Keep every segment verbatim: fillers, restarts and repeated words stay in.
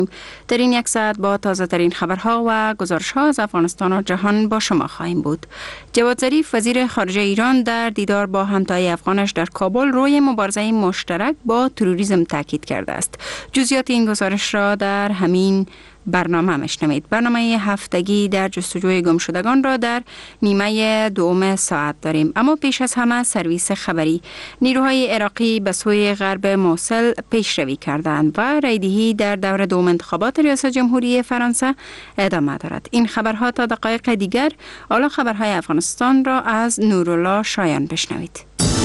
در این یک ساعت با تازه ترین خبرها و گزارش ها از افغانستان و جهان با شما خواهیم بود. جواد ظریف وزیر خارجه ایران در دیدار با همتای افغانش در کابل روی مبارزه مشترک با تروریسم تاکید کرده است. جزئیات این گزارش را در همین برنامه مشنوید. برنامه هفتگی در جستجوی گمشدگان را در نیمه دوم ساعت داریم. اما پیش از همه سرویس خبری. نیروهای عراقی به سوی غرب موصل پیشروی کردند و رایدهی در دور دوم انتخابات ریاست جمهوری فرانسه ادامه دارد. این خبرها تا دقایق دیگر. حالا خبرهای افغانستان را از نورالله شایان بشنوید.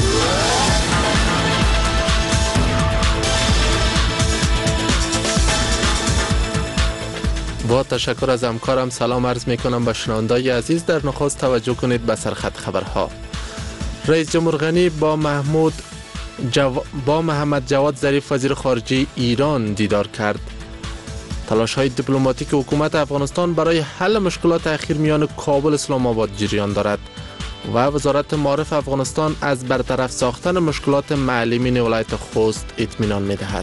با تشکر از همکارم سلام عرض می کنم به شنوندگان عزیز. در نخست توجه کنید به سرخط خبرها. رئیس جمهور غنی با محمود جو... با محمد جواد ظریف وزیر خارجه ایران دیدار کرد. تلاش های دیپلماتیک حکومت افغانستان برای حل مشکلات اخیر میان کابل اسلام آباد جریان دارد و وزارت معارف افغانستان از برطرف ساختن مشکلات معلمین ولایت خوست اطمینان می دهد.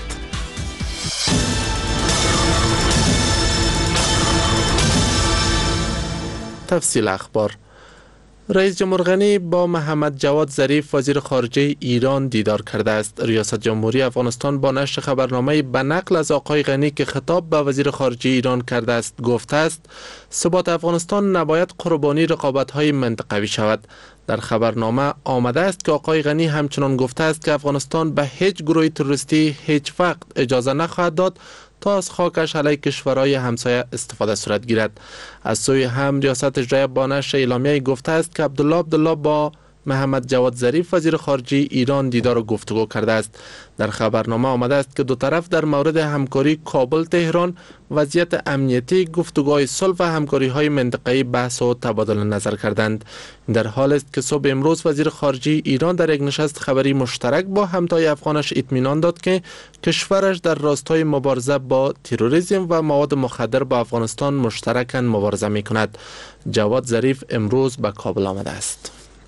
تفصیل اخبار. رئیس جمهور غنی با محمد جواد ظریف وزیر خارجه ایران دیدار کرده است. ریاست جمهوری افغانستان با نشر خبرنامه به نقل از آقای غنی که خطاب به وزیر خارجه ایران کرده است گفته است ثبات افغانستان نباید قربانی رقابت‌های منطقوی شود. در خبرنامه آمده است که آقای غنی همچنان گفته است که افغانستان به هیچ گروه تروریستی هیچ وقت اجازه نخواهد داد تا از خاکش علیه کشورهای همسایه استفاده صورت گیرد. از سوی هم ریاست اجرایی با نشر اعلامیه گفته است که عبدالله عبدالله با محمد جواد ظریف وزیر خارجه ایران دیدار و گفتگو کرده است. در خبرنامه آمده است که دو طرف در مورد همکاری کابل تهران، وضعیت امنیتی، گفتگوهای صلح و همکاری‌های منطقه‌ای بحث و تبادل نظر کردند. در حال است که صبح امروز وزیر خارجه ایران در یک نشست خبری مشترک با همتای افغانش اطمینان داد که کشورش در راستای مبارزه با تروریسم و مواد مخدر با افغانستان مشترکاً مبارزه می‌کند. جواد ظریف امروز به کابل آمده است.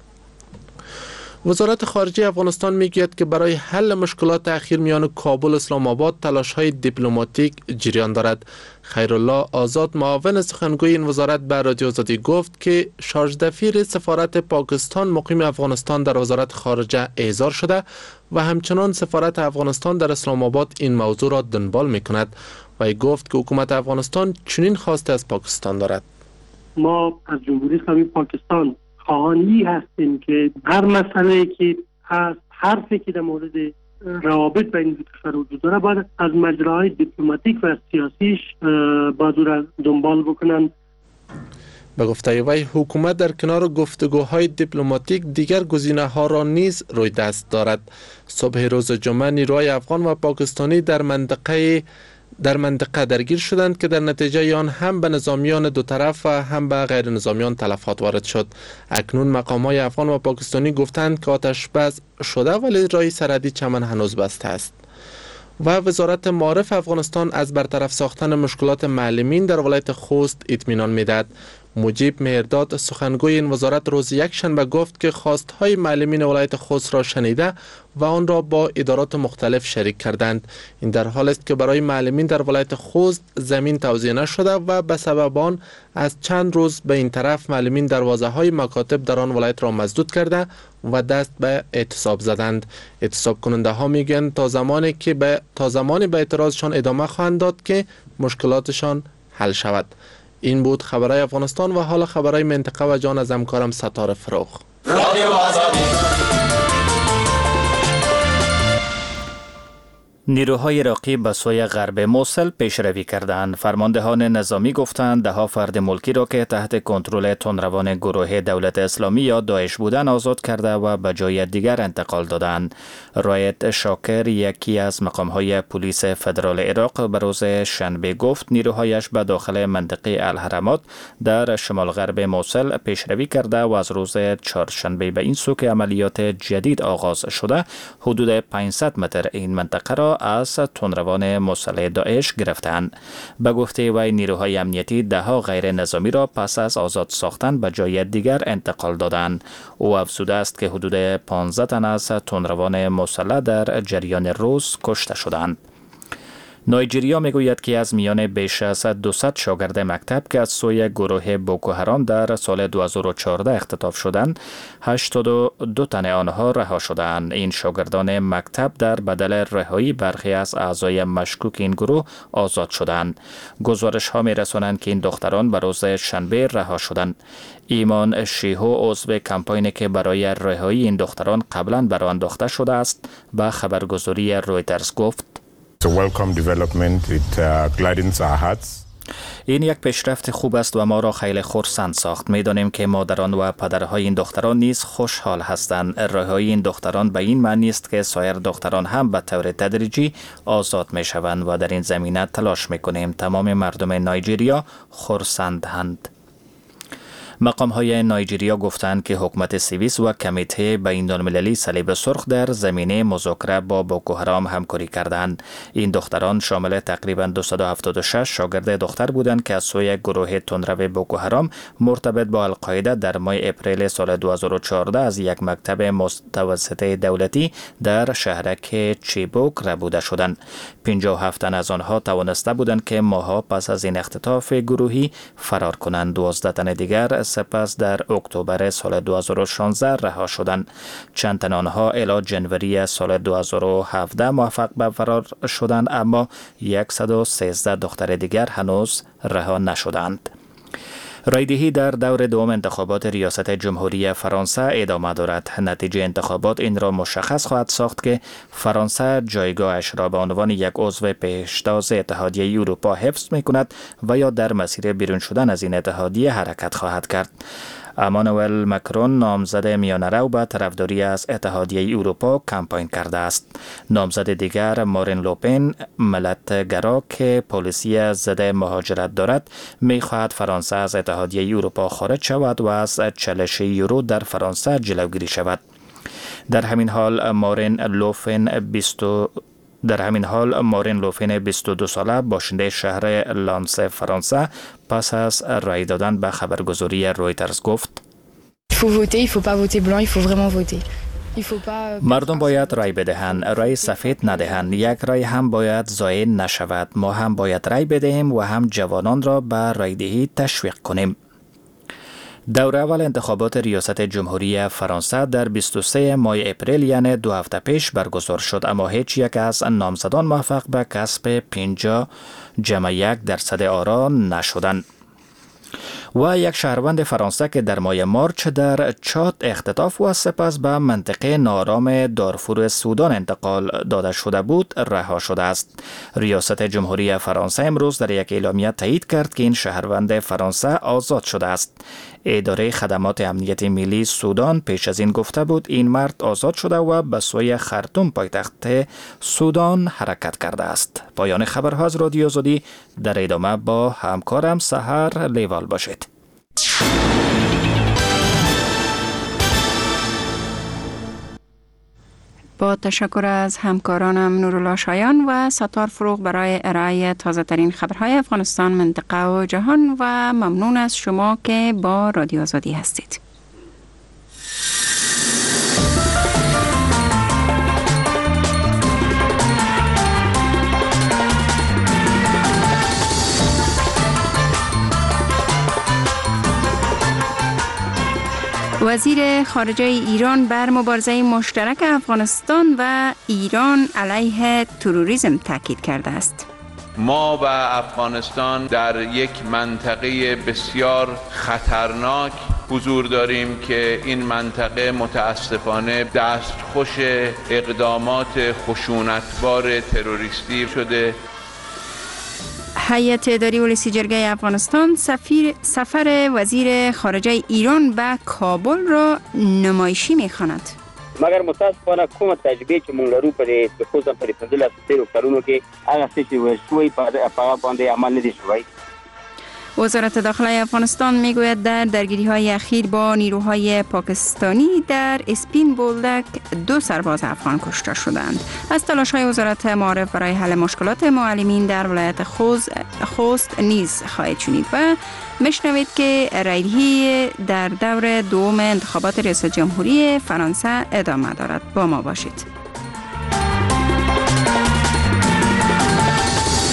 وزارت خارجه افغانستان میگوید که برای حل مشکلات اخیر میان کابل و اسلام آباد تلاش‌های دیپلماتیک جریان دارد. خیرالله آزاد معاون سخنگوی این وزارت به رادیو آزادی گفت که شارژ دفیر سفارت پاکستان مقیم افغانستان در وزارت خارجه احضار شده و همچنان سفارت افغانستان در اسلام آباد این موضوع را دنبال میکند و گفت که حکومت افغانستان چنین خواسته از پاکستان دارد. ما از جمهوری اسلامی پاکستان خواهانی هستیم که هر مسئله که هست، حرفی که در مورد روابط بین دو کشور وجود داره باید از مجراهای دیپلماتیک و سیاسیش باید را دنبال بکنن. به گفته وی حکومت در کنار گفتگوهای دیپلماتیک دیگر گزینه‌ها را نیز روی دست دارد. صبح روز جمعه نیروهای افغان و پاکستانی در منطقه در منطقه درگیر شدند که در نتیجه آن هم به نظامیان دو طرف و هم به غیر نظامیان تلفات وارد شد. اکنون مقامات افغان و پاکستانی گفتند که آتش بس شده ولی راه سرحدی چمن هنوز بسته است. و وزارت معارف افغانستان از برطرف ساختن مشکلات معلمین در ولایت خوست اطمینان می‌دهد. مجیب مهرداد سخنگوی این وزارت روز یک شنبه گفت که خواستهای معلمین ولایت خوست را شنیده و آن را با ادارات مختلف شریک کردند. این در حال است که برای معلمین در ولایت خوست زمین توزیع نشده و به سبب آن از چند روز به این طرف معلمین دروازه‌های مکاتب در آن ولایت را مسدود کرده و دست به اعتصاب زدند. اعتصاب کننده ها میگن تا زمانی که به تا زمانی به اعتراضشان ادامه خواهند داد که مشکلاتشان حل شود. این بود خبرهای افغانستان و حال خبرهای منطقه و جان از همکارم ستاره فروغ. نیروهای عراقی به سوی غرب موصل پیشروی کردند. فرماندهان نظامی گفتند ده ها فرد ملکی را که تحت کنترل تندروان گروه دولت اسلامی یا داعش بودند آزاد کرده و به جای دیگر انتقال دادند. رایت شاکر یکی از مقامهای پلیس فدرال عراق به روز شنبه گفت نیروهایش به داخل منطقه الحرمات در شمال غرب موصل پیشروی کرده و از روز چهارشنبه به این سو که عملیات جدید آغاز شده حدود پانصد متر این منطقه را از تندروان مسلح داعش گرفتند. به گفته وی نیروهای امنیتی ده ها غیر نظامی را پس از آزاد ساختن به جای دیگر انتقال دادند. او افزوده است که حدود پانزده تن از تندروان مسلح در جریان روز کشته شدند. نایجریا میگوید که از میان بیش از دویست شاگرد مکتب که از سوی گروه بوکو حرام در سال دو هزار و چهارده اختطاف شدند، هشتاد و دو تن آنها رها شدند. این شاگردان مکتب در بدل رهایی برخی از اعضای مشکوک این گروه آزاد شدند. گزارش ها می رسانند که این دختران به روز شنبه رها شدند. ایمان شیهو عضو کمپاینی که برای رهایی این دختران قبلا برآورده انداخته شده است به خبرگزاری رویترز گفت: این یک پیشرفت خوب است و ما را خیلی خرسند ساخت. می‌دانیم که مادران و پدرهای این دختران نیز خوشحال هستند. رهایی این دختران به این معنی است که سایر دختران هم به طور تدریجی آزاد می‌شوند و در این زمینه تلاش می‌کنیم. تمام مردم نایجریا خرسندند. مقام های نایجریا گفتند که حکومت سوئیس و کمیته بین المللی صلیب سرخ در زمینه مذاکره با بوکو حرام همکاری کردند. این دختران شامل تقریباً دویست و هفتاد و شش شاگرد دختر بودند که از سوی گروه تندرو بوکو حرام مرتبط با القاعده در ماه اپریل سال دو هزار و چهارده از یک مکتب متوسطه دولتی در شهرک چیبوک ربوده شدند. پنجاه و هفت تن از آنها توانسته بودند که ماه‌ها پس از این اختطاف گروهی فرار کنند. دوازده تن دیگر سپس در اکتبر سال دو هزار و شانزده رها شدند. چند تن آنها الی جنوری سال دو هزار و هفده موفق به فرار شدند، اما صد و سیزده دختر دیگر هنوز رها نشدند. رایدهی در دور دوم انتخابات ریاست جمهوری فرانسه ادامه دارد. نتیجه انتخابات این را مشخص خواهد ساخت که فرانسه جایگاهش را به عنوان یک عضو پیشتاز اتحادیه اروپا حفظ می‌کند و یا در مسیر بیرون شدن از این اتحادیه حرکت خواهد کرد. امانوئل مکرون نامزد میانه رو به طرفداری از اتحادیه اروپا کمپاین کرده است. نامزد دیگر مارین لوپن ملت‌گرا که پالیسی ضد مهاجرت دارد می‌خواهد فرانسه از اتحادیه اروپا خارج شود و از چالش یورو در فرانسه جلوگیری شود. در همین حال مارین لوپن بیست در همین حال مارین لوپن بیست و دو ساله باشنده شهر لانس فرانسه پس از رای دادن به خبرگزاری رویترز گفت: مردم باید رای بدهند، رای سفید ندهند. یک رای هم باید ضایع نشود. ما هم باید رای بدهیم و هم جوانان را به رای دهی تشویق کنیم. دور اول انتخابات ریاست جمهوری فرانسه در بیست و سوم ماه اپریل یعنی دو هفته پیش برگزار شد، اما هیچ یک از نامزدان موفق به کسب پنجاه جمع یک درصد آرا نشدند. و یک شهروند فرانسه که در ماه مارچ در چاد اختطاف و سپس به منطقه ناآرام دارفور سودان انتقال داده شده بود رها شده است. ریاست جمهوری فرانسه امروز در یک اعلامیه تایید کرد که این شهروند فرانسه آزاد شده است. اداره خدمات امنیت ملی سودان پیش از این گفته بود این مرد آزاد شده و به سوی خرطوم پایتخت سودان حرکت کرده است. پایان خبرها از رادیو آزادی. در ادامه با همکارم سحر لیوال باشید. با تشکر از همکارانم نورالله شایان و ستار فروغ برای ارائه تازه ترین خبرهای افغانستان، منطقه و جهان و ممنون از شما که با رادیو آزادی هستید. وزیر خارجه ایران بر مبارزه مشترک افغانستان و ایران علیه تروریسم تاکید کرده است. ما و افغانستان در یک منطقه بسیار خطرناک حضور داریم که این منطقه متاسفانه دستخوش اقدامات خشونتبار تروریستی شده. هیئت اداری ولسی جرگه افغانستان سفیر سفر وزیر خارجه ایران به کابل را نمایشی می‌خواند. مگر متاسفانه کومه تجربه چې مونږ لرو په خصوصا په پنځلس تیرو کلونو کې هغه څه چې وشوي په هغه باندې عمل نه دي شوی. وزارت داخله افغانستان میگوید در درگیری های اخیر با نیروهای پاکستانی در اسپین بولدک دو سرباز افغان کشته شدند. از تلاش های وزارت معارف برای حل مشکلات معلمین در ولایت خوست نیز خواهید شنید و مشنوید که رایدهی در دور دوم انتخابات ریاست جمهوری فرانسه ادامه دارد. با ما باشید.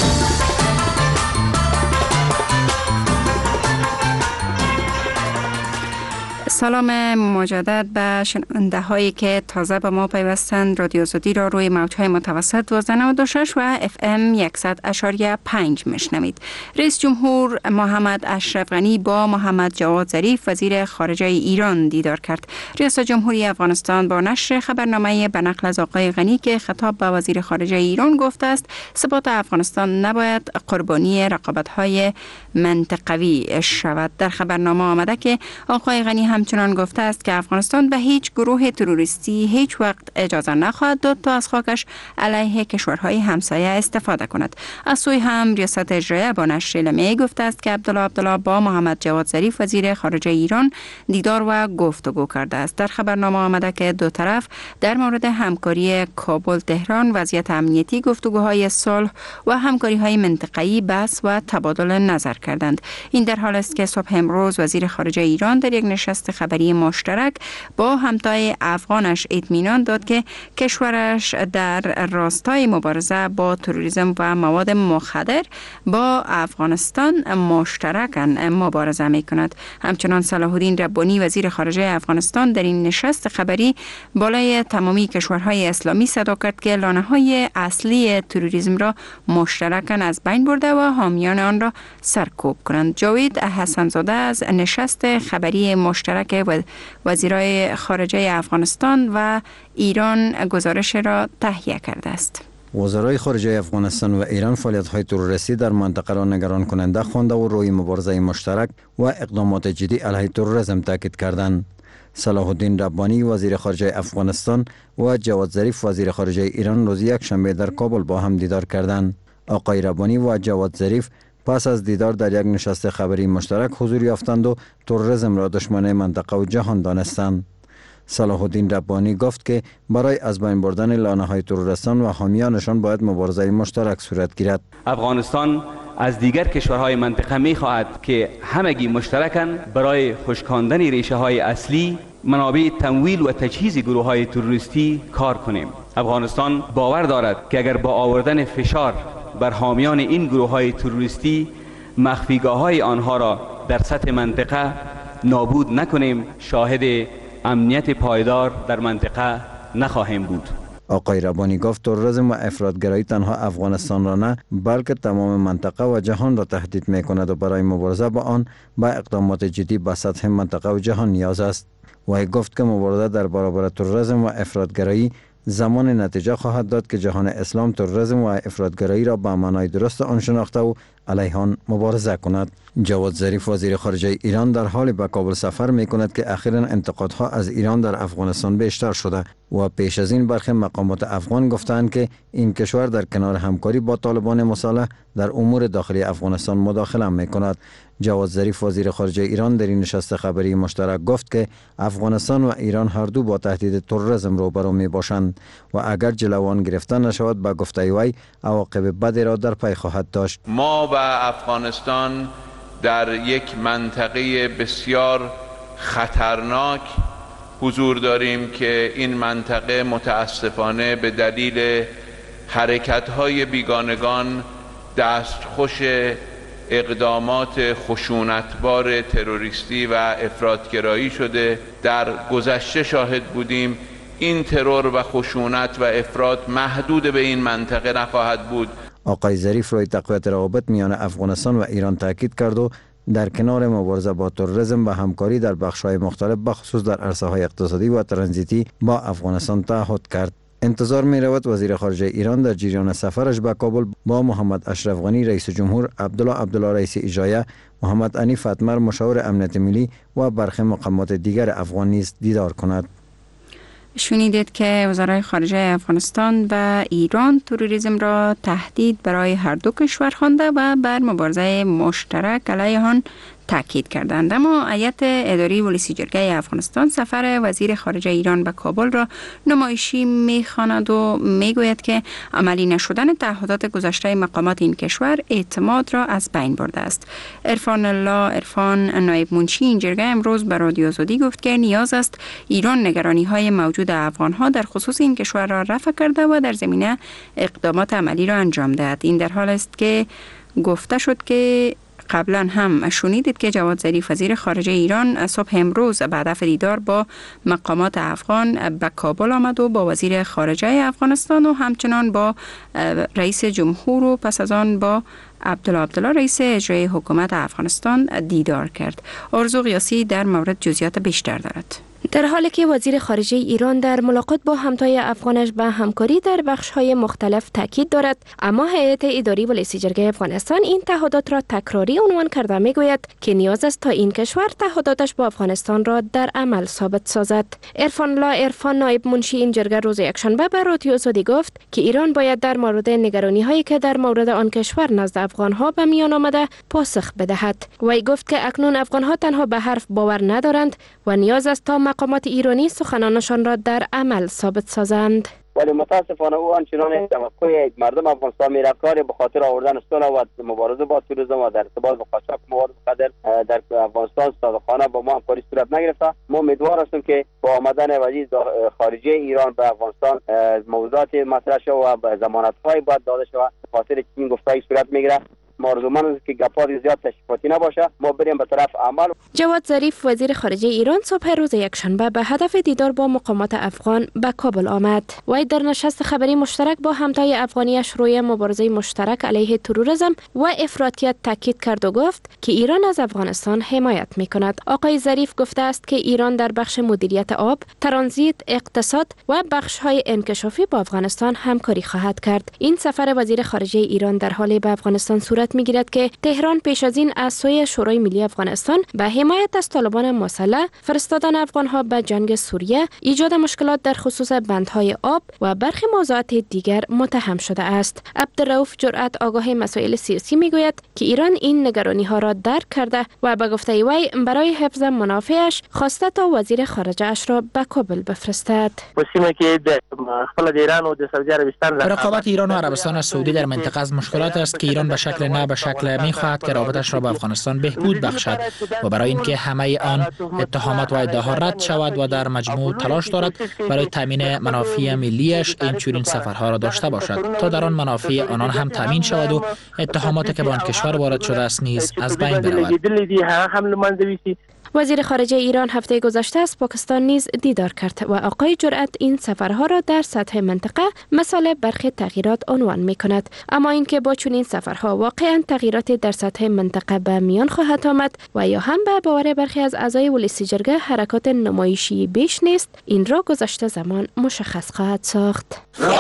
سلام مجدد به شنونده هایی که تازه به ما پیوستند. رادیو آزادی را روی موج‌های متوسط دویست و نود و شش و اف ام صد اشاریه پنج میشنوید. رئیس جمهور محمد اشرف غنی با محمد جواد ظریف وزیر خارجه ایران دیدار کرد. ریاست جمهوری افغانستان با نشر خبرنامه به نقل از آقای غنی که خطاب به وزیر خارجه ایران گفته است ثبات افغانستان نباید قربانی رقابت‌های منطقوی شود. در خبرنامه آمده که آقای غنی همچنان گفته است که افغانستان به هیچ گروه تروریستی هیچ وقت اجازه نخواهد داد تا از خاکش علیه کشورهای همسایه استفاده کند. از سوی هم ریاست اجرایه با نشر اعلامیه گفته است که عبدالله عبدالله با محمد جواد ظریف وزیر خارجه ایران دیدار و گفتگو کرده است. در خبرنامه آمده که دو طرف در مورد همکاری کابل تهران، وضعیت امنیتی، گفتگوهای صلح و همکاری‌های منطقه‌ای بحث و تبادل نظر کردند. این در حال است که صبح امروز وزیر خارجه ایران در یک نشست خبری مشترک با همتای افغانش اطمینان داد که کشورش در راستای مبارزه با تروریسم و مواد مخدر با افغانستان مشترکاً مبارزه می کند. همچنان صلاح الدین ربانی وزیر خارجه افغانستان در این نشست خبری بالای تمامی کشورهای اسلامی صدا کرد که لانه‌های اصلی تروریسم را مشترکاً از بین برده و حامیان آن را سرکوب کنند. جاوید حسن‌زاده از نشست خبری مشترک وزیرای خارجه افغانستان و ایران گزارش را تهیه کرده است. وزرای خارجه افغانستان و ایران فعالیت‌های تروریستی در منطقه را نگران کننده خوانده و روی مبارزه مشترک و اقدامات جدی علیه تروریسم تاکید کردند. صلاح الدین ربانی وزیر خارجه افغانستان و جواد ظریف وزیر خارجه ایران روز یک شنبه در کابل با هم دیدار کردند. آقای ربانی و جواد ظریف پس از دیدار در یک نشست خبری مشترک حضور یافتند و تروریسم را دشمن منطقه و جهان دانستند. صلاح الدین ربانی گفت که برای از بین بردن لانه‌های تروریستان و حامیانشان باید مبارزه مشترک صورت گیرد. افغانستان از دیگر کشورهای منطقه می خواهد که همگی مشترکاً برای خشکاندن ریشه های اصلی منابع تمویل و تجهیز گروه های تروریستی کار کنیم. افغانستان باور دارد که اگر با آوردن فشار بر حامیان این گروه های تروریستی مخفیگاه های آنها را در سطح منطقه نابود نکنیم، شاهد امنیت پایدار در منطقه نخواهیم بود. آقای ربانی گفت تروریسم و افراطگرایی تنها افغانستان را نه بلکه تمام منطقه و جهان را تهدید می کند و برای مبارزه با آن با اقدامات جدی به سطح منطقه و جهان نیاز است. و گفت که مبارزه در برابر تروریسم و افراطگرایی زمان نتیجه خواهد داد که جهان اسلام تروریسم و افراطگرایی را به معنای درست آن شناخته و علیه آن مبارزه کند. جواد ظریف وزیر خارجه ایران در حال به کابل سفر می کند که اخیراً انتقادها از ایران در افغانستان بیشتر شده و پیش از این برخی مقامات افغان گفتند که این کشور در کنار همکاری با طالبان مسلح در امور داخلی افغانستان مداخله می کند. جواد ظریف وزیر خارجه ایران در این نشست خبری مشترک گفت که افغانستان و ایران هر دو با تهدید تروریسم روبرو می باشند و اگر جلوان گرفته نشود به گفته وی عواقب بدی را در پی خواهد داشت. ما و افغانستان در یک منطقه بسیار خطرناک حضور داریم که این منطقه متاسفانه به دلیل حرکت‌های بیگانگان دستخوش اقدامات خشونتبار تروریستی و افراطگرایی شده. در گذشته شاهد بودیم این ترور و خشونت و افراط محدود به این منطقه نخواهد بود. آقای ظریف روی تقویت روابط میان افغانستان و ایران تاکید کرد و در کنار مبارزه با تروریسم و همکاری در بخش‌های مختلف بخصوص در عرصه‌های اقتصادی و ترانزیتی با افغانستان تعهد کرد. انتظار می رود وزیر خارجه ایران در جریان سفرش به کابل با محمد اشرف غنی رئیس جمهور، عبدالله عبدالله رئیس اجرایه، محمد عنیف اتمر مشاور امنیت ملی و برخی مقامات دیگر افغان نیز دیدار کند. شنیدید که وزرای خارجه افغانستان و ایران تروریسم را تهدید برای هر دو کشور خوانده و بر مبارزه مشترک علیه آن تاکید کردند. اما هیئت اداری ولسی جرگه افغانستان سفر وزیر خارجه ایران به کابل را نمایشی می‌خواند و میگوید که عملی نشدن تعهدات گذشته مقامات این کشور اعتماد را از بین برده است. عرفان الله عرفان نایب منشی این جرگه امروز به رادیو آزادی گفت که نیاز است ایران نگرانی‌های موجود افغان‌ها در خصوص این کشور را رفع کرده و در زمینه اقدامات عملی را انجام دهد. این در حال است که گفته شد که قبلا هم شنیدید که جواد ظریف وزیر خارجه ایران صبح امروز بعد از دیدار با مقامات افغان به کابل آمد و با وزیر خارجه افغانستان و همچنان با رئیس جمهور و پس از آن با عبدالله عبدالله رئیس اجرایی حکومت افغانستان دیدار کرد. آرزو قیاسی در مورد جزئیات بیشتر دارد. در حالی که وزیر خارجه ایران در ملاقات با همتای افغانش به همکاری در بخش‌های مختلف تاکید دارد، اما هیئت اداری ولایت جرگه افغانستان این تعهدات را تکراری عنوان کرده میگوید که نیاز است تا این کشور تعهداتش با افغانستان را در عمل ثابت سازد. عرفان الله عرفان نایب منشی این جرگه روز یکشنبه به رادیو آزادی گفت که ایران باید در مورد نگرانی‌هایی که در مورد آن کشور نزد افغان‌ها به میان آمده پاسخ بدهد. وی گفت که اکنون افغان‌ها تنها به حرف باور ندارند و نیاز است تا مقامات ایرانی سخنانشان را در عمل ثابت سازند. ولی متاسفانه او آنچنان توقع مردم افغانستان میرفت کاری به خاطر آوردن صلح و مبارزه با تروریسم و در ارتباط با قاچاق مواد مخدر در افغانستان صادقانه با ما همکاری صورت نگرفته. ما امیدوار هستیم که با آمدن وزیر خارجه ایران به افغانستان موضوعات مطرح شود و ضمانت‌های باید داده شود به خاطر که این گفتگو صورت میگیره. مارزومان که گپات زیاد تشریفاتی نباشه، ما بریم به طرف عمل. جواد ظریف وزیر خارجه ایران صبح روز یکشنبه به هدف دیدار با مقامات افغان به کابل آمد. وی در نشست خبری مشترک با همتای افغانیش روی مبارزه مشترک علیه تروریسم و افراطیت تاکید کرد و گفت که ایران از افغانستان حمایت می‌کند. آقای ظریف گفته است که ایران در بخش مدیریت آب، ترانزیت، اقتصاد و بخش‌های انکشافی با افغانستان همکاری خواهد کرد. این سفر وزیر خارجه ایران در حال به افغانستان صورت میگیرد که تهران پیش از این از سوی شورای ملی افغانستان به حمایت از طالبان مسلح، فرستادن افغانها به جنگ سوریه، ایجاد مشکلات در خصوص بندهای آب و برخی موضوعات دیگر متهم شده است. عبدالرؤوف جرأت آگاه مسائل سیاسی میگوید که ایران این نگرانی ها را درک کرده و به گفته وی برای حفظ منافعش خواسته تا وزیر خارجه اش را به کابل بفرستد. رقابت ایران و عربستان سعودی در منطقه از مشکلات است که ایران به شکل نه به شکل می خواهد که رابطش را با افغانستان بهبود بخشد و برای اینکه همه آن اتهامات و ادعاها رد شود و در مجموع تلاش دارد برای تامین منافع ملیش این چنین سفرها را داشته باشد تا در آن منافع آنان هم تامین شود و اتهاماتی که به آن کشور وارد شده است نیز از بین برود. وزیر خارجه ایران هفته گذشته از پاکستان نیز دیدار کرد و آقای جرأت این سفرها را در سطح منطقه مثال برخی تغییرات عنوان می کند. اما اینکه با چنین سفرها واقعا تغییراتی در سطح منطقه به میان خواهد آمد و یا هم به باور برخی از اعضای ولایت جرگه حرکات نمایشی بیش نیست، این را گذشته زمان مشخص خواهد ساخت.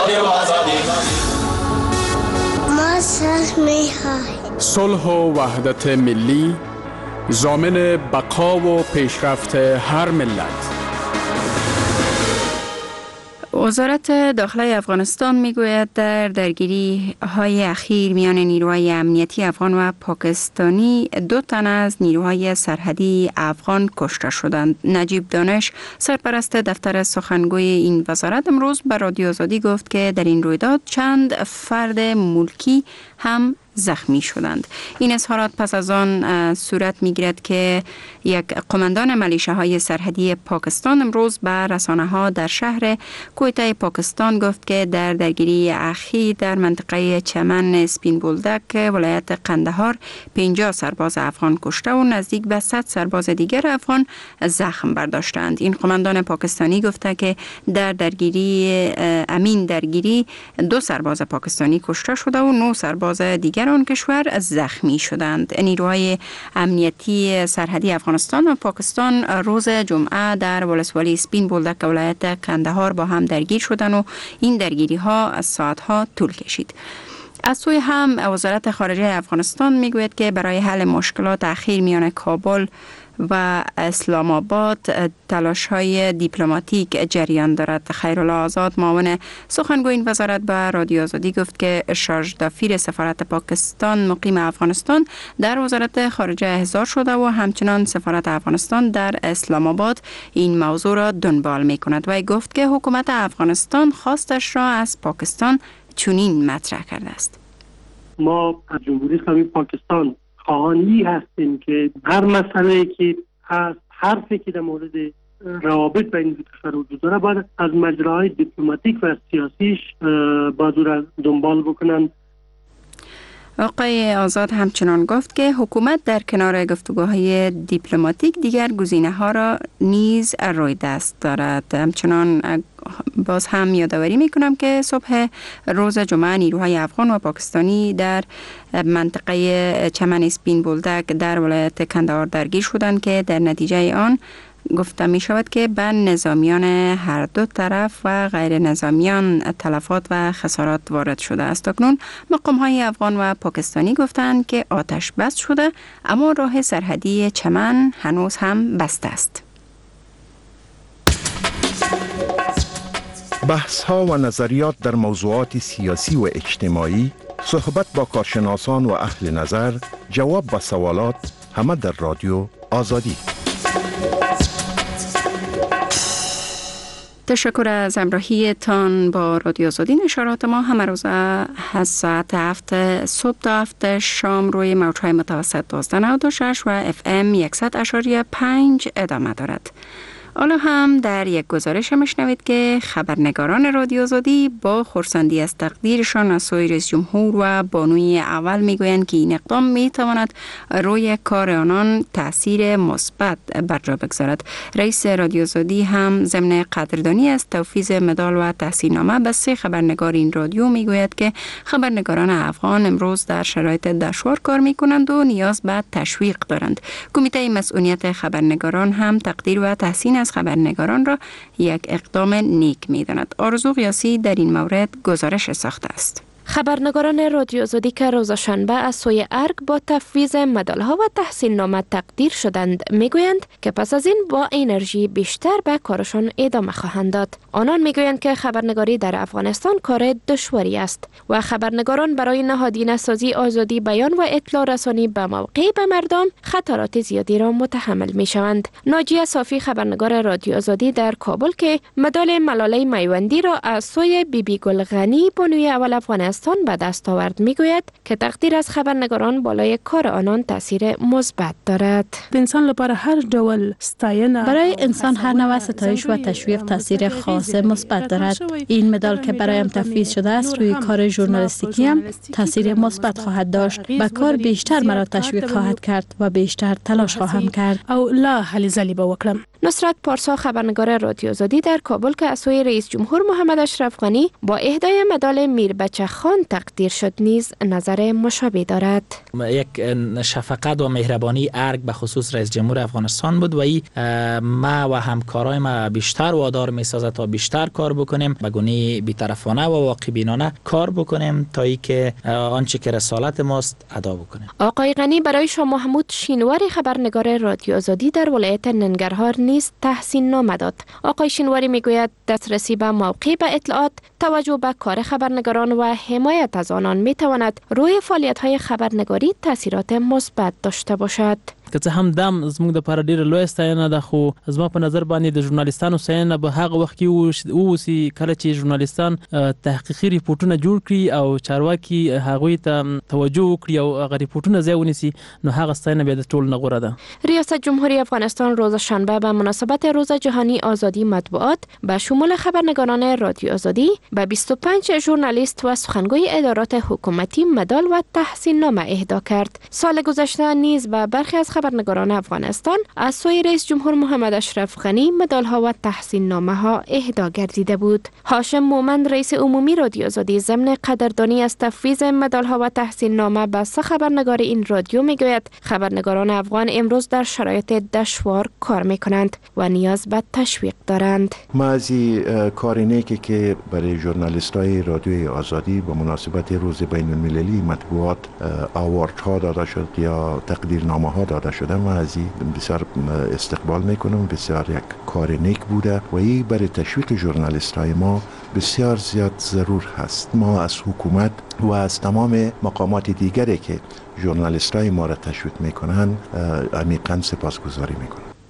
صلح و وحدت ملی ضامن بقا و پیشرفت هر ملت. وزارت داخله افغانستان میگوید در درگیری های اخیر میان نیروهای امنیتی افغان و پاکستانی دو تن از نیروهای سرحدی افغان کشته شدند. نجیب دانش سرپرست دفتر سخنگوی این وزارت امروز به رادیو آزادی گفت که در این رویداد چند فرد ملکی هم زخمی شدند. این اظهارات پس از آن صورت میگیرد که یک قماندان ملیشه های سرحدی پاکستان امروز به رسانه ها در شهر کویته پاکستان گفت که در درگیری اخیر در منطقه چمن اسپین بولدک ولایت قندهار پنجاه سرباز افغان کشته و نزدیک به صد سرباز دیگر افغان زخم برداشتند. این قماندان پاکستانی گفته که در درگیری امین درگیری دو سرباز پاکستانی کشته شده و نه سرباز دیگر آن کشور زخمی شدند. نیروهای امنیتی سرحدی افغانستان و پاکستان روز جمعه در ولسوالی اسپین بولدک ولایت قندهار با هم درگیر شدند و این درگیری ها از ساعت ها طول کشید. از سوی هم وزارت خارجه افغانستان میگوید که برای حل مشکلات اخیر میان کابل و اسلام آباد تلاش های دیپلماتیک جریان دارد. خیرالله آزاد معاون سخنگوی این وزارت به رادیو آزادی گفت که شارژ دافیر سفارت پاکستان مقیم افغانستان در وزارت خارجه احضار شده و همچنان سفارت افغانستان در اسلام آباد این موضوع را دنبال می کند. و گفت که حکومت افغانستان خواستش را از پاکستان چنین مطرح کرده است. ما از جمهوری اسلامی پاکستان خواهانی هستیم که هر مسئله که هست، حرفی که در مورد روابط بین دو کشور وجود داره باید از مجراهای دیپلماتیک و سیاسیش باید را دنبال بکنن. آقای آزاد همچنان گفت که حکومت در کنار گفتگوهای دیپلماتیک دیگر گزینه‌ها را نیز روی دست دارد. همچنان باز هم یادآوری میکنم که صبح روز جمعه نیروهای افغان و پاکستانی در منطقه چمن اسپین بولدک در ولایت کندهار درگیر شدند که در نتیجه آن گفته می شود که به نظامیان هر دو طرف و غیر نظامیان تلفات و خسارات وارد شده است. اکنون مقام های افغان و پاکستانی گفتند که آتش بس شده، اما راه سرحدی چمن هنوز هم بسته است. بحث ها و نظریات در موضوعات سیاسی و اجتماعی، صحبت با کارشناسان و اهل نظر، جواب به سوالات، همه در رادیو آزادی. تشکر از همراهیتان با رادیو آزادی. نشرات ما همه روز از ساعت هفت صبح تا هفت شام روی موج‌های متوسط دوازده نود و شش و اف ام صد اشاریه پنج ادامه دارد. حالا هم در یک گزارش میشنوید که خبرنگاران رادیو آزادی با خرسندی از تقدیرشان از سوی رئیس جمهور و بانوی اول میگویند که این اقدام میتواند روی کار آنان تاثیر مثبت بر جا بگذارد. رئیس رادیو آزادی هم ضمن قدردانی از توفیض مدال و تحسین‌نامه به سه خبرنگار این رادیو میگوید که خبرنگاران افغان امروز در شرایط دشوار کار میکنند و نیاز به تشویق دارند. کمیته مسئولیت خبرنگاران هم تقدیر و تحسین از خبرنگاران را یک اقدام نیک می‌داند. آرزو قیاسی در این مورد گزارش ساخته است. خبرنگاران رادیو آزادی که روز شنبه از سوی ارگ با تفویض مدال‌ها و تحسین نامه تقدیر شدند میگویند که پس از این با انرژی بیشتر به کارشان ادامه خواهند داد. آنان میگویند که خبرنگاری در افغانستان کار دشواری است و خبرنگاران برای نهادینه سازی آزادی بیان و اطلاع رسانی به موقع به مردم خطرات زیادی را متحمل میشوند. ناجیه صافی خبرنگار رادیو آزادی در کابل که مدال ملاله میوندی را از سوی بی بی گلغنی بانوی اول افغانستان به دست آورد میگوید که تقدیر از خبرنگاران بالای کار آنان تاثیر مثبت دارد. انسان لپاره هر ډول ستاینه برای انسان هر نوع ستایش و تشویق تاثیر خاص مثبت دارد. این مدال که برایم تفویض شده است روی کار ژورنالیستیکی هم تاثیر مثبت خواهد داشت. به کار بیشتر مرا تشویق خواهد کرد و بیشتر تلاش خواهم کرد. او لا هلی زلی بوکلم. نصرت پارسا خبرنگار رادیو آزادی در کابل که از سوی رئیس جمهور محمد اشرف غنی با اهدای مدال میربچه خان تقدیر شد نیز نظر مشابه دارد. یک شفقت و مهربانی ارگ به خصوص رئیس جمهور افغانستان بود و این ما و همکارای ما بیشتر وادار میسازد تا بیشتر کار بکنیم، به گونه بی‌طرفانه و واقع‌بینانه کار بکنیم تا اینکه آنچه که رسالت ماست ادا بکنیم. آقای غنی برای شاه محمود شینواری خبرنگار رادیو آزادی در ولایت ننگرهار نیز تحسین نامه داد. آقای شینواری میگوید دسترسی به موقع به اطلاعات، توجه به کار خبرنگاران و حمایت از آنان میتواند روی فعالیت‌های خبرنگاری تاثیرات مثبت داشته باشد. که څه هم دم زموږ د لپاره ډیره لویه ستاینه ده، خو زما په نظر باندې د ژورنالیستانو ستاینه به هغه وخت کې واوسي کله چې ژورنالیستان تحقیقي ریپورټونه جوړ کړي او چارواکي هغوی ته توجه وکړي او هغه ریپورټونه ځای ونیسي، نو هغه ستاینه بیا د ټول نه غوره ده. ریاست جمهوری افغانستان روز شنبه به مناسبت روز جهانی آزادی مطبوعات به شمول خبرنگاران رادیو آزادی به بیست و پنج ژورنالیست و سخنگوی ادارات حکومتی مدال و تحسین نامه اهدا کرد. سال گذشته نیز به برخی از خبرنگاران افغانستان از سوی رئیس جمهور محمد اشرف غنی مدال ها و تحسین نامه ها اهدا گردیده بود. هاشم مومند رئیس عمومی رادیو آزادی ضمن قدردانی از تفویض مدال ها و تحسین نامه به سه خبرنگار این رادیو میگوید خبرنگاران افغان امروز در شرایط دشوار کار میکنند و نیاز به تشویق دارند. ما از کار نیکی که برای ژورنالیستای رادیوی آزادی به مناسبت روز بین المللی مطبوعات آوارد ها داده شد یا تقدیرنامه ها داده شده، ما از این بسیار استقبال میکنم. بسیار یک کار نیک بوده و این برای تشویق ژورنالیستای ما بسیار زیاد ضرور هست. ما از حکومت و از تمام مقامات دیگری که ژورنالیستای ما را تشویق میکنن عمیقاً سپاسگزاری میکنم.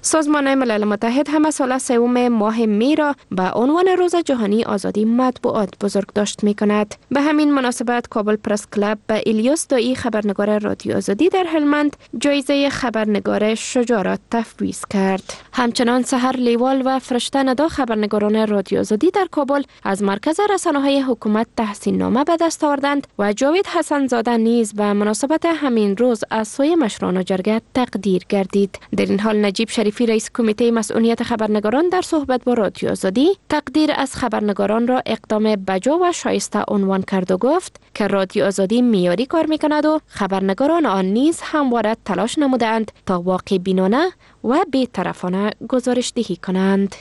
سازمان ملل متحد هم سال سوم ماه می را به عنوان روز جهانی آزادی مطبوعات بزرگداشت می کند. به همین مناسبت کابل پرس کلاب به الیاس دایی خبرنگار رادیو آزادی در هلمند جایزه خبرنگار شجاع را تفویض کرد. همچنان سحر لیوال و فرشته ندا خبرنگاران رادیو آزادی در کابل از مرکز رسانه‌های حکومت تحسین نامه به دست آوردند و جاوید حسن زاده نیز به مناسبت همین روز از سوی مشران و جرگه تقدیر گردید. در این حال نجیب شریفی رئیس کمیته مسئولیت خبرنگاران در صحبت با رادیو آزادی تقدیر از خبرنگاران را اقدام بجا و شایسته عنوان کرد و گفت که رادیو آزادی معیاری کار می‌کند و خبرنگاران آن نیز همواره تلاش نمودند تا واقع بینانه و بی‌طرفانه گزارش دهی کنند.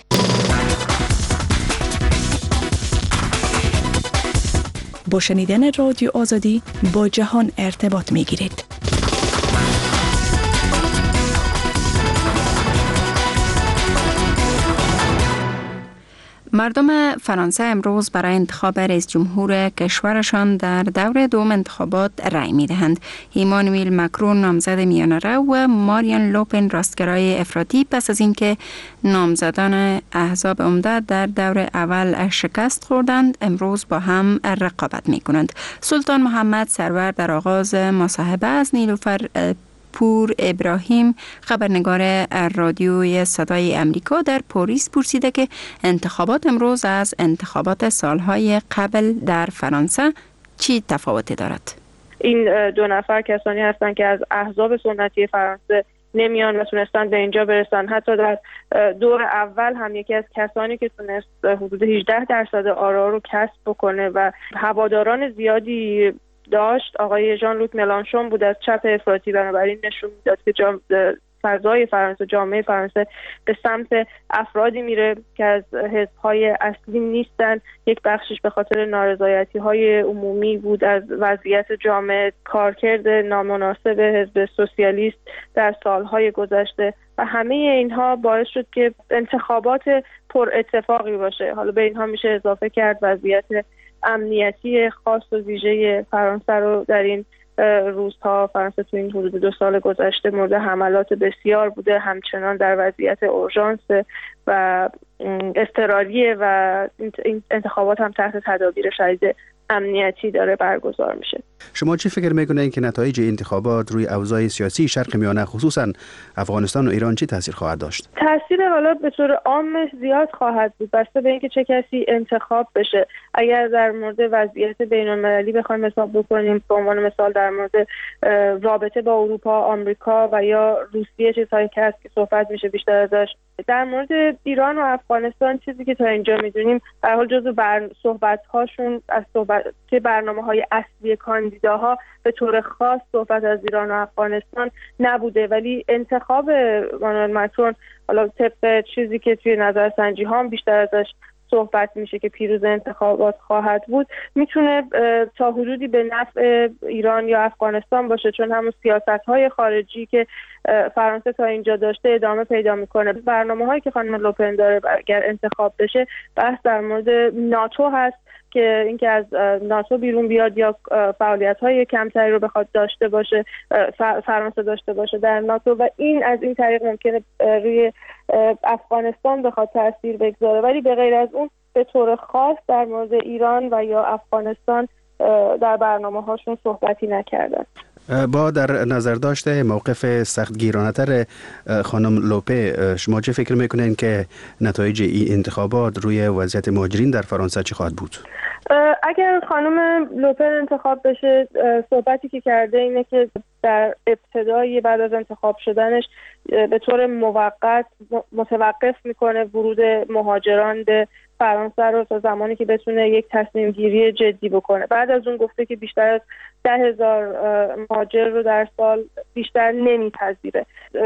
با شنیدن رادیو آزادی با جهان ارتباط می‌گیرید. مردم فرانسه امروز برای انتخاب رئیس جمهور کشورشان در دور دوم انتخابات رأی می دهند. ایمانوئل مکرون نامزد میانه رو و مارین لوپن راستگرای افراطی پس از اینکه نامزدان احزاب عمده در دور اول شکست خوردند امروز با هم رقابت می کنند. سلطان محمد سرور در آغاز مصاحبه از نیلوفر پور ابراهیم خبرنگار رادیوی صدای امریکا در پاریس پرسیده که انتخابات امروز از انتخابات سالهای قبل در فرانسه چی تفاوتی دارد؟ این دو نفر کسانی هستند که از احزاب سنتی فرانسه نمیان و تونستن به اینجا برسن. حتی در دور اول هم یکی از کسانی که تونست حدود هجده درصد آرا رو کسب بکنه و هواداران زیادی داشت آقای ژان لوک ملانشون بود از چپ افراطی. بنابراین نشون میداد که جام فضای فرانسه، جامعه فرانسه به سمت افرادی میره که از حزب‌های اصلی نیستن. یک بخشش به خاطر نارضایتی‌های عمومی بود از وضعیت جامعه، کارکرد نامناسب حزب سوسیالیست در سالهای گذشته و همه اینها باعث شد که انتخابات پر اتفاقی باشه. حالا به اینها میشه اضافه کرد وضعیت امنیتی خاص و ویژه فرانسه رو در این روزها. فرانسه تو این حدود دو سال گذشته مورد حملات بسیار بوده، همچنان در وضعیت اورژانس و اضطراریه و این انتخابات هم تحت تدابیر شدید امنیتی داره برگزار میشه. شما چی فکر میکنین که نتایج انتخابات روی اوضاع سیاسی شرق میانه خصوصا افغانستان و ایران چی تاثیر خواهد داشت؟ تاثیر حالا به طور عام زیاد خواهد بود بسته به اینکه چه کسی انتخاب بشه. اگر در مورد وضعیت بین‌المللی بخوایم حساب بکنیم، به عنوان مثال در مورد رابطه با اروپا، آمریکا و یا روسیه چیزهایی که هست که صحبت میشه بیشتر ازش. در مورد ایران و افغانستان چیزی که تا اینجا میدونیم در حال جزو بر صحبت‌هاشون از صحبت که برنامه‌های اصلی کاندیداها به طور خاص صحبت از ایران و افغانستان نبوده، ولی انتخاب مانوئل مکرون حالا طبق چیزی که توی نظرسنجی ها بیشتر ازش صحبت میشه که پیروز انتخابات خواهد بود، میتونه تا حدودی به نفع ایران یا افغانستان باشه، چون همون سیاست‌های خارجی که فرانسه تا اینجا داشته ادامه پیدا میکنه. برنامه‌هایی که خانم لوپن داره اگر انتخاب بشه بحث در مورد ناتو هست که اینکه از ناتو بیرون بیاد یا فعالیت‌های کمتری رو بخواد داشته باشه، فرانسه داشته باشه در ناتو و این از این طریق ممکنه روی افغانستان بخواد تاثیر بگذاره. ولی به غیر از اون به طور خاص در مورد ایران و یا افغانستان در برنامه‌هاشون صحبتی نکردن. با در نظر داشته موقف سختگیرانه‌تر خانم لوپه، شما چه فکر میکنین که نتایج این انتخابات روی وضعیت مهاجرین در فرانسه چی خواهد بود؟ اگر خانم لوپن انتخاب بشه، صحبتی که کرده اینه که در ابتدای بعد از انتخاب شدنش به طور موقت متوقف میکنه ورود مهاجران به فرانسه رو تا زمانی که بتونه یک تصمیم گیری جدی بکنه. بعد از اون گفته که بیشتر از ده هزار مهاجر رو در سال بیشتر نمیپذیره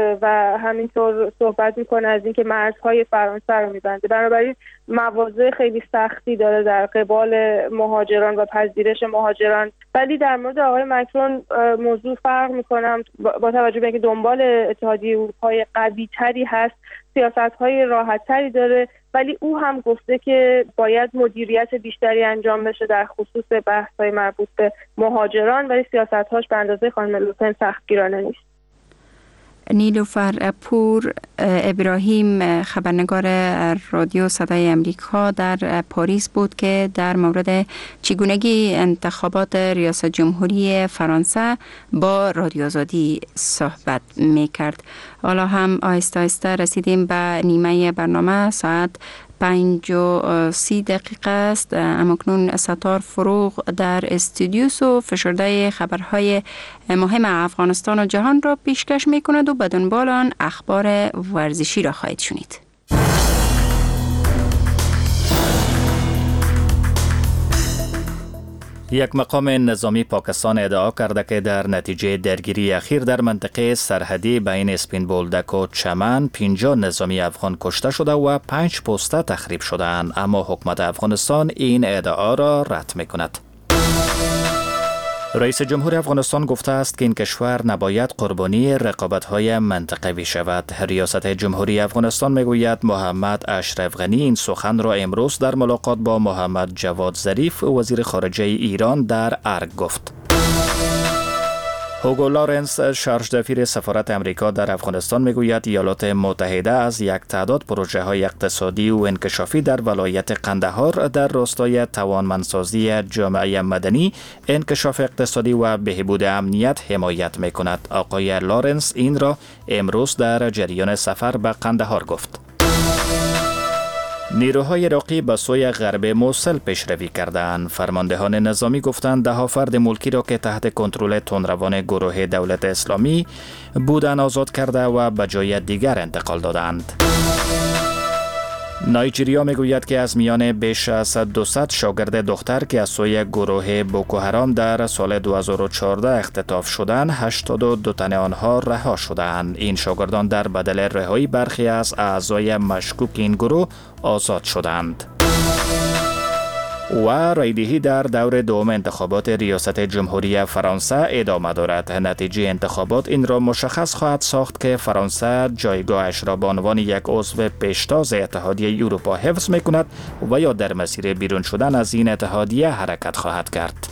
و همینطور صحبت میکنه از اینکه مرزهای فرانسه رو میبنده. بنابراین مواضع خیلی سختی داره در قبال مهاجران و پذیرش مهاجران. ولی در مورد آقای مکرون موضوع فرق میکنم با توجه به اینکه دنبال اتحادیه اروپای قوی تری هست، سیاست‌های راحت‌تری داره، ولی او هم گفته که باید مدیریت بیشتری انجام بشه در خصوص بحث‌های مربوط به مهاجران، ولی سیاست‌هاش به اندازه خانم لوپن سختگیرانه نیست. نیلوفر پور ابراهیم خبرنگار رادیو صدای امریکا در پاریس بود که در مورد چگونگی انتخابات ریاست جمهوری فرانسه با رادیو آزادی صحبت می کرد. حالا هم آهسته آهسته رسیدیم به نیمه برنامه. ساعت پنج و سی دقیقه است. امکنون ستار فروغ در استودیوس و فشرده خبرهای مهم افغانستان و جهان را پیشکش می کند و به دنبال آن اخبار ورزشی را خواهید شنید. یک مقام نظامی پاکستان ادعا کرده که در نتیجه درگیری اخیر در منطقه سرحدی بین اسپین بولدک و چمن پنجاه نظامی افغان کشته شده و پنج پوسته تخریب شده‌اند، اما حکومت افغانستان این ادعا را رد می‌کند. رئیس جمهور افغانستان گفته است که این کشور نباید قربانی رقابت‌های منطقوی شود. ریاست جمهوری افغانستان میگوید محمد اشرف غنی این سخن را امروز در ملاقات با محمد جواد ظریف وزیر خارجه ایران در ارگ گفت. هوگو لارنس شارژ دفیر سفارت امریکا در افغانستان میگوید ایالات متحده از یک تعداد پروژه های اقتصادی و انکشافی در ولایت قندهار در راستای توانمندسازی جامعه مدنی، انکشاف اقتصادی و بهبود امنیت حمایت میکند. آقای لارنس این را امروز در جریان سفر به قندهار گفت. نیروهای عراقی به سوی غرب موصل پیشروی کردند. فرماندهان نظامی گفتند ده ها فرد ملکی را که تحت کنترل تندروان گروه دولت اسلامی بودند آزاد کرده و به جای دیگر انتقال دادند. نایجریا میگوید که از میان بیش از دویست شاگرد دختر که از سوی گروه بوکو حرام در سال دو هزار و چهارده اختطاف شدند، هشتاد و دو تن آنها رها شدند. این شاگردان در بدل رهایی برخی از اعضای مشکوک این گروه آزاد شدند. و رایدهی در دور دوم انتخابات ریاست جمهوری فرانسه ادامه دارد. نتیجه انتخابات این را مشخص خواهد ساخت که فرانسه جایگاهش را به عنوان یک عضو پیشتاز اتحادیه اروپا حفظ می‌کند و یا در مسیر بیرون شدن از این اتحادیه حرکت خواهد کرد.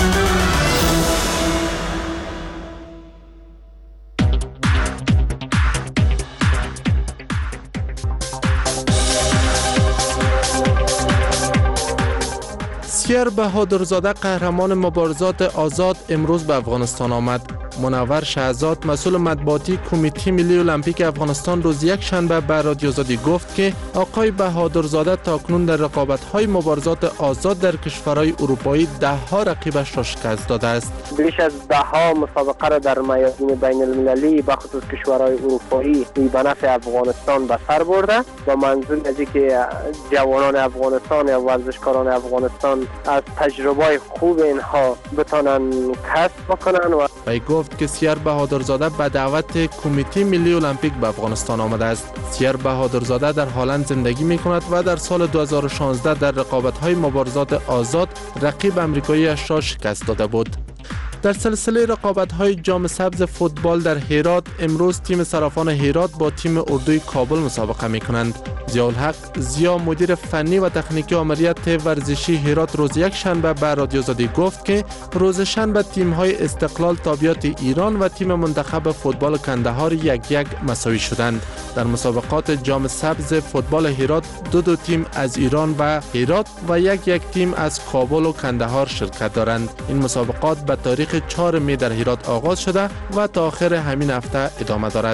سیر بهادرزاده قهرمان مبارزات آزاد امروز به افغانستان آمد. منور شهزاد مسئول مطبوعاتی کمیته ملی المپیک افغانستان روز یک شنبه به رادیو آزادی گفت که آقای بهادرزاده تاکنون در رقابت‌های مبارزات آزاد در کشورهای اروپایی ده ها رقیبش را شکست داده است. بیش از ده ها مسابقه را در میادین بین المللی به خصوص کشورهای اروپایی به نفع افغانستان به سر برده و منظور از اینکه جوانان افغانستان یا ورزشکاران افغانستان از تجربه خوب اینها بتونن کسب بکنن. و وی گفت که سیر بهادرزاده به دعوت کمیته ملی المپیک به افغانستان آمده است. سیر بهادرزاده در هلند زندگی می کند و در سال دو هزار و شانزده در رقابت‌های مبارزات آزاد رقیب آمریکایی‌اش را شکست داده بود. در سلسله رقابت‌های جام سبز فوتبال در هرات امروز تیم صرافان هرات با تیم اردوی کابل مسابقه می‌کنند. ضیاءالحق زیا مدیر فنی و تکنیکی آمریت ورزشی هرات روز یک شنبه به رادیو آزادی گفت که روز شنبه تیم‌های استقلال تابعیت ایران و تیم منتخب فوتبال کندهار یک یک مساوی شدند. در مسابقات جام سبز فوتبال هرات دو دو تیم از ایران و هرات و یک یک تیم از کابل و کندهار شرکت دارند. این مسابقات به تاریخ چهار می در هرات آغاز شده و تا آخر همین هفته ادامه دارد.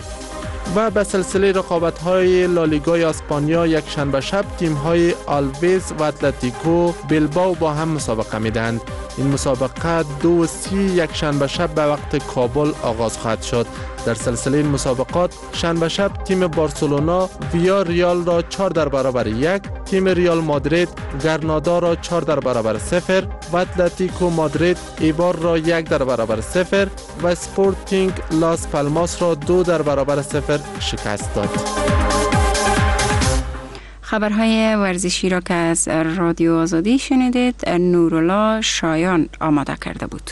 و به سلسله رقابت‌های لالیگای اسپانیا یک شنبه شب تیم‌های آلویز و اتلتیکو بیلبائو با هم مسابقه می‌دهند. این مسابقه دو و سی یک شنبه شب به وقت کابل آغاز خواهد شد. در سلسله این مسابقات شنبه شب تیم بارسلونا ویا ریال را چهار در برابر یک، تیم ریال مادرید گرنادا را چهار در برابر صفر و اتلتیکو مادرید ایبار را یک در برابر صفر و اسپورتینگ لاس پالماس را دو در برابر صفر شکست داد. خبرهای ورزشی را که از رادیو آزادی شنیدید نورالله شایان آماده کرده بود.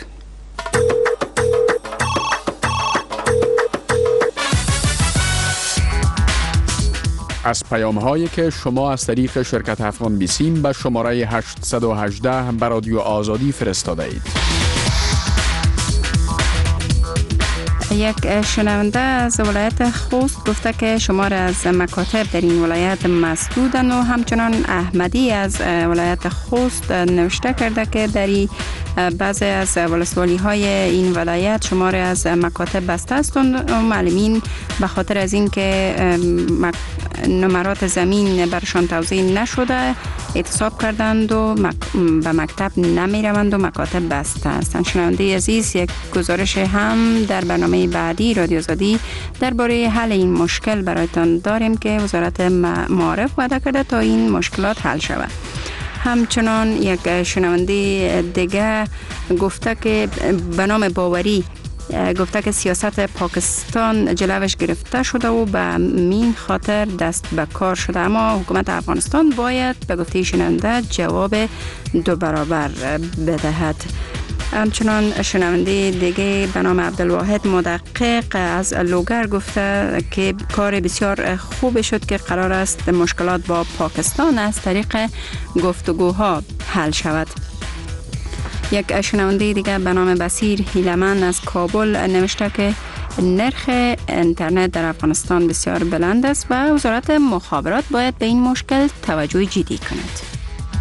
از پیام هایی که شما از طریق شرکت افغان بیسیم به شماره هشت یک هشت به رادیو آزادی فرستاده اید. یک شنونده از ولایت خوست گفته که شمار از مکاتب در این ولایت مسدودند و همچنان احمدی از ولایت خوست نوشته کرده که در بعضی از ولسوالی های این ولایت شمار از مکاتب بسته است و معلمین به خاطر از این که نمرات زمین برشان توزیع نشده اعتصاب کردند و مک... به مکتب نمی روند و مکاتب بسته هستند. شنونده عزیز، یک گزارش هم در برنامه بعدی رادیو آزادی درباره حل این مشکل برایتان داریم که وزارت معارف وعده کرده تا این مشکلات حل شود. همچنان یک شنونده دیگه گفته که به نام باوری گفته که سیاست پاکستان جلوش گرفته شده و به این خاطر دست به کار شده، اما حکومت افغانستان باید به گفته شنونده جواب دو برابر بدهد. همچنان شنونده دیگه به نام عبدالواحد مدقق از لوگر گفته که کار بسیار خوب شد که قرار است مشکلات با پاکستان از طریق گفتگوها حل شود. یک شنونده دیگه به نام بصیر هیلمن از کابل نوشته که نرخ اینترنت در افغانستان بسیار بلند است و وزارت مخابرات باید به این مشکل توجه جدی کند.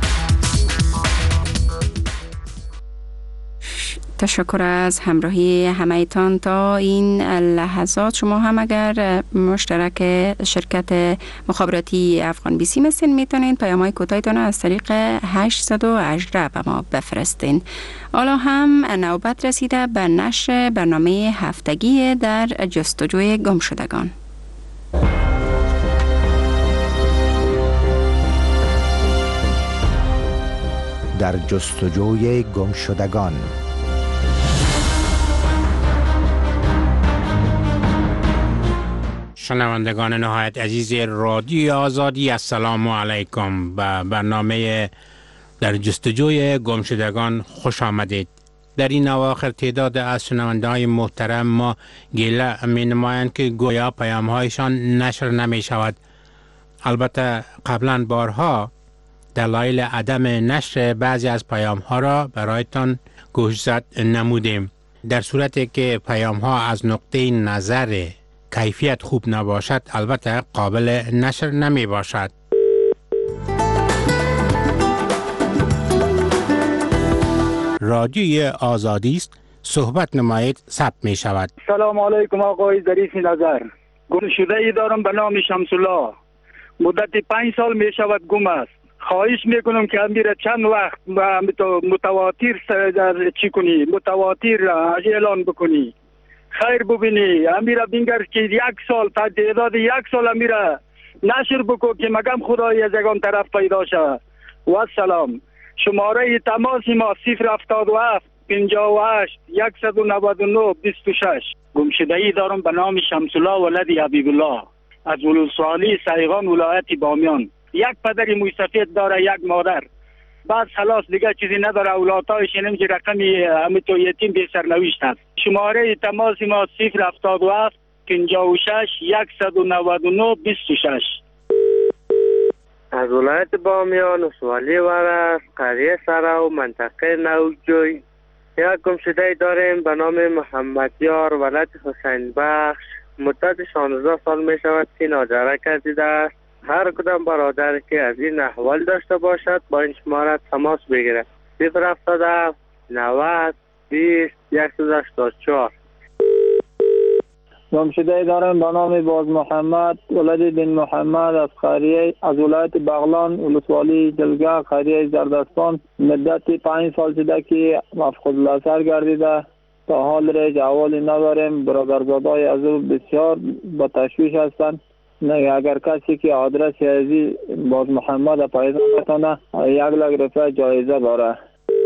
تشکر از همراهی همه‌تان تا این لحظات. شما هم اگر مشترک شرکت مخابراتی افغان بی سی هستین میتونین پیام‌های کوتاهتان از طریق هشت یک هشت به ما بفرستین. حالا هم نوبت رسیده به نشر برنامه هفتگی در جستجوی گمشدگان. در جستجوی گمشدگان. شنوندگان نهایت عزیز رادیو آزادی، السلام علیکم. به برنامه در جستجوی گمشدگان خوش آمدید. در این اواخر تعداد از شنونده های محترم ما گله می نمایند که گویا پیام هایشان نشر نمی شود. البته قبلا بارها دلایل عدم نشر بعضی از پیام ها را برایتان گوشزد نمودیم. در صورتی که پیام ها از نقطه نظر کیفیت خوب نباشد البته قابل نشر نمی باشد. رادیوی آزادی است، صحبت نمایید، ثبت می شود. سلام علیکم آقای ظریف نظر. گم شده ای دارم به نام شمس الله. مدت پنج سال می شود گم است. خواهش می کنم که امیر چند وقت متواتر چی کنی، متواتر اعلان بکنی. خیر ببینی امیره بینگر که یک سال تا تعداد یک سال امیره نشر بکو که مگم خدایی از یکان طرف پیدا شد. و سلام. شماره تماس ما صفر هفتاد و هفت پنجاه و هشت صد و نود و نه بیست و شش. گمشدگی دارم به نام شمس الله ولد حبیب الله از ولسوالی سیغان ولایت بامیان. یک پدر موی سفید داره، یک مادر. بعد خلاص دیگه چیزی نداره. اولادایش اینم که رقمی همینطور یتیم به سرنوشت است. شماره تماس ما صفر هفتاد و هفت پنجاه و شش صد و نود و نه بیست و شش. از ولایت بامیان ولسوالی ورس قریه سره و منطقه نوجوی یک گمشده داریم به نام محمد یار ولد حسین بخش. مدت شانزده سال می شود که ناجره کردیده است. هر کدام برادر که از این احوال داشته باشد با این شماره تماس بگیرد. صفر هفتاد و هفت نود بیست صد و هشتاد و چهار. گمشده دارم به نام باز محمد ولد بن محمد از قریه از ولایت بغلان ولسوالی جلگه قریه زردستان. مدت پنج سال شده که مفقود الاثر گردیده. تا حال ریج احوالی نداریم. برادرزادای از او بسیار با تشویش هستند. نه اگر کسی که آدرس ازی باز محمد پیدا بتانه یک لک روپیه جایزه داره.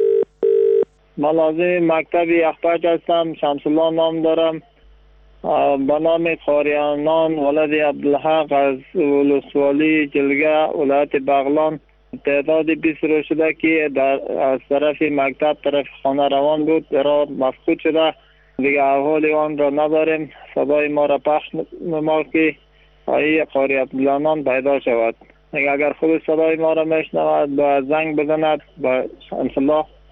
ملازم مکتب یخپچ هستم. شمس الله نام دارم. به نام قاریانان ولد عبدالحق از ولسوالی جلگه ولایت بغلان. تعداد بیست رو شده که در از طرف مکتب طرف خانه روان بود، را مفقود شده. دیگه احوال آن را نداریم. صدای ما را پخش نما که ای قاری عبدالانان پیدا شود. اگر خود صدای ما را میشنود با زنگ بزند با شمس الله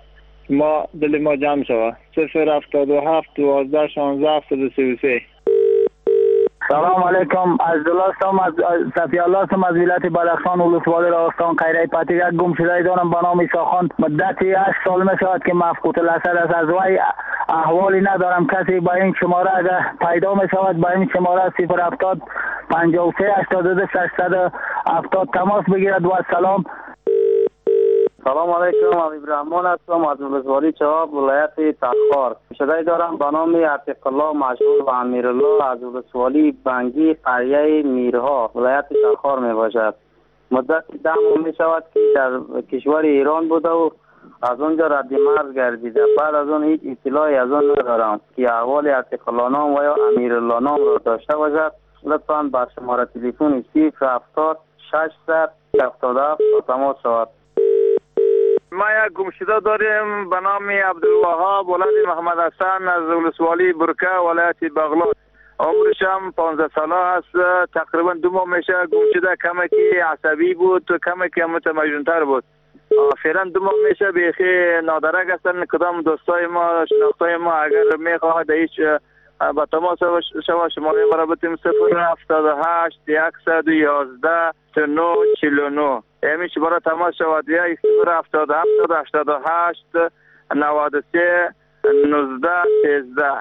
ما دل ما جمع شود. صفر هفتاد و هفت دوازده شانزده هفتاد و سه و سه. سلام علیکم. از دلستم از صفی الله هستم از ولایت بدخشان ولسوالی راستان قیره پتی. یک گم شده دارم به نام عیسی خان. مدتی هشت سال می شود که مفقود الاسد است. از وی احوالی ندارم. کسی با این شماره اگر پیدا می شود با این شماره صفر هفتاد پنجاه و سه هشتاد و دو ششصد و هفتاد تماس بگیرد. و سلام. سلام علیکم. حبیب رحمان هستم از ولسوالی چواب ولایت تخار. شده دارم به نام عتیق الله مشهور و امیرالله از ولسوالی بنگی قریه میرها ولایت تخار می باشد. مدت ده ماه می شود که در کشور ایران بوده و از اونجا رد مرز گردیده. بعد از اون هیچ اطلاعی از اون ندارم که احوال عتیق الله نام و یا امیرالله نام را داشته باشد. لطفاً با شماره تلفن صفر هفتاد ششصد هفتاد و هفت تماس شود. ما یک گمشده داریم به نام عبدالوهاب ولد محمد حسن از ولسوالی برکه ولایت بغلان. عمرش هم پانزده ساله است. تقریبا دو ماه میشه گمشده. کمی که عصبی بود، کمی که متمجن‌تر بود. فعلا دو ماه میشه بیخی نادرک هستن. کدام دوستای ما شناختای ما اگر میخواهد هیچ با تماس شما شماره ما بتیم صفر هفتاد و هشت یکصد و یازده سی و نه چهل و نه. همین شماره تماس شود. یک صفر هفتاد و هفت هشتاد و هشت نود و سه نوزده سیزده.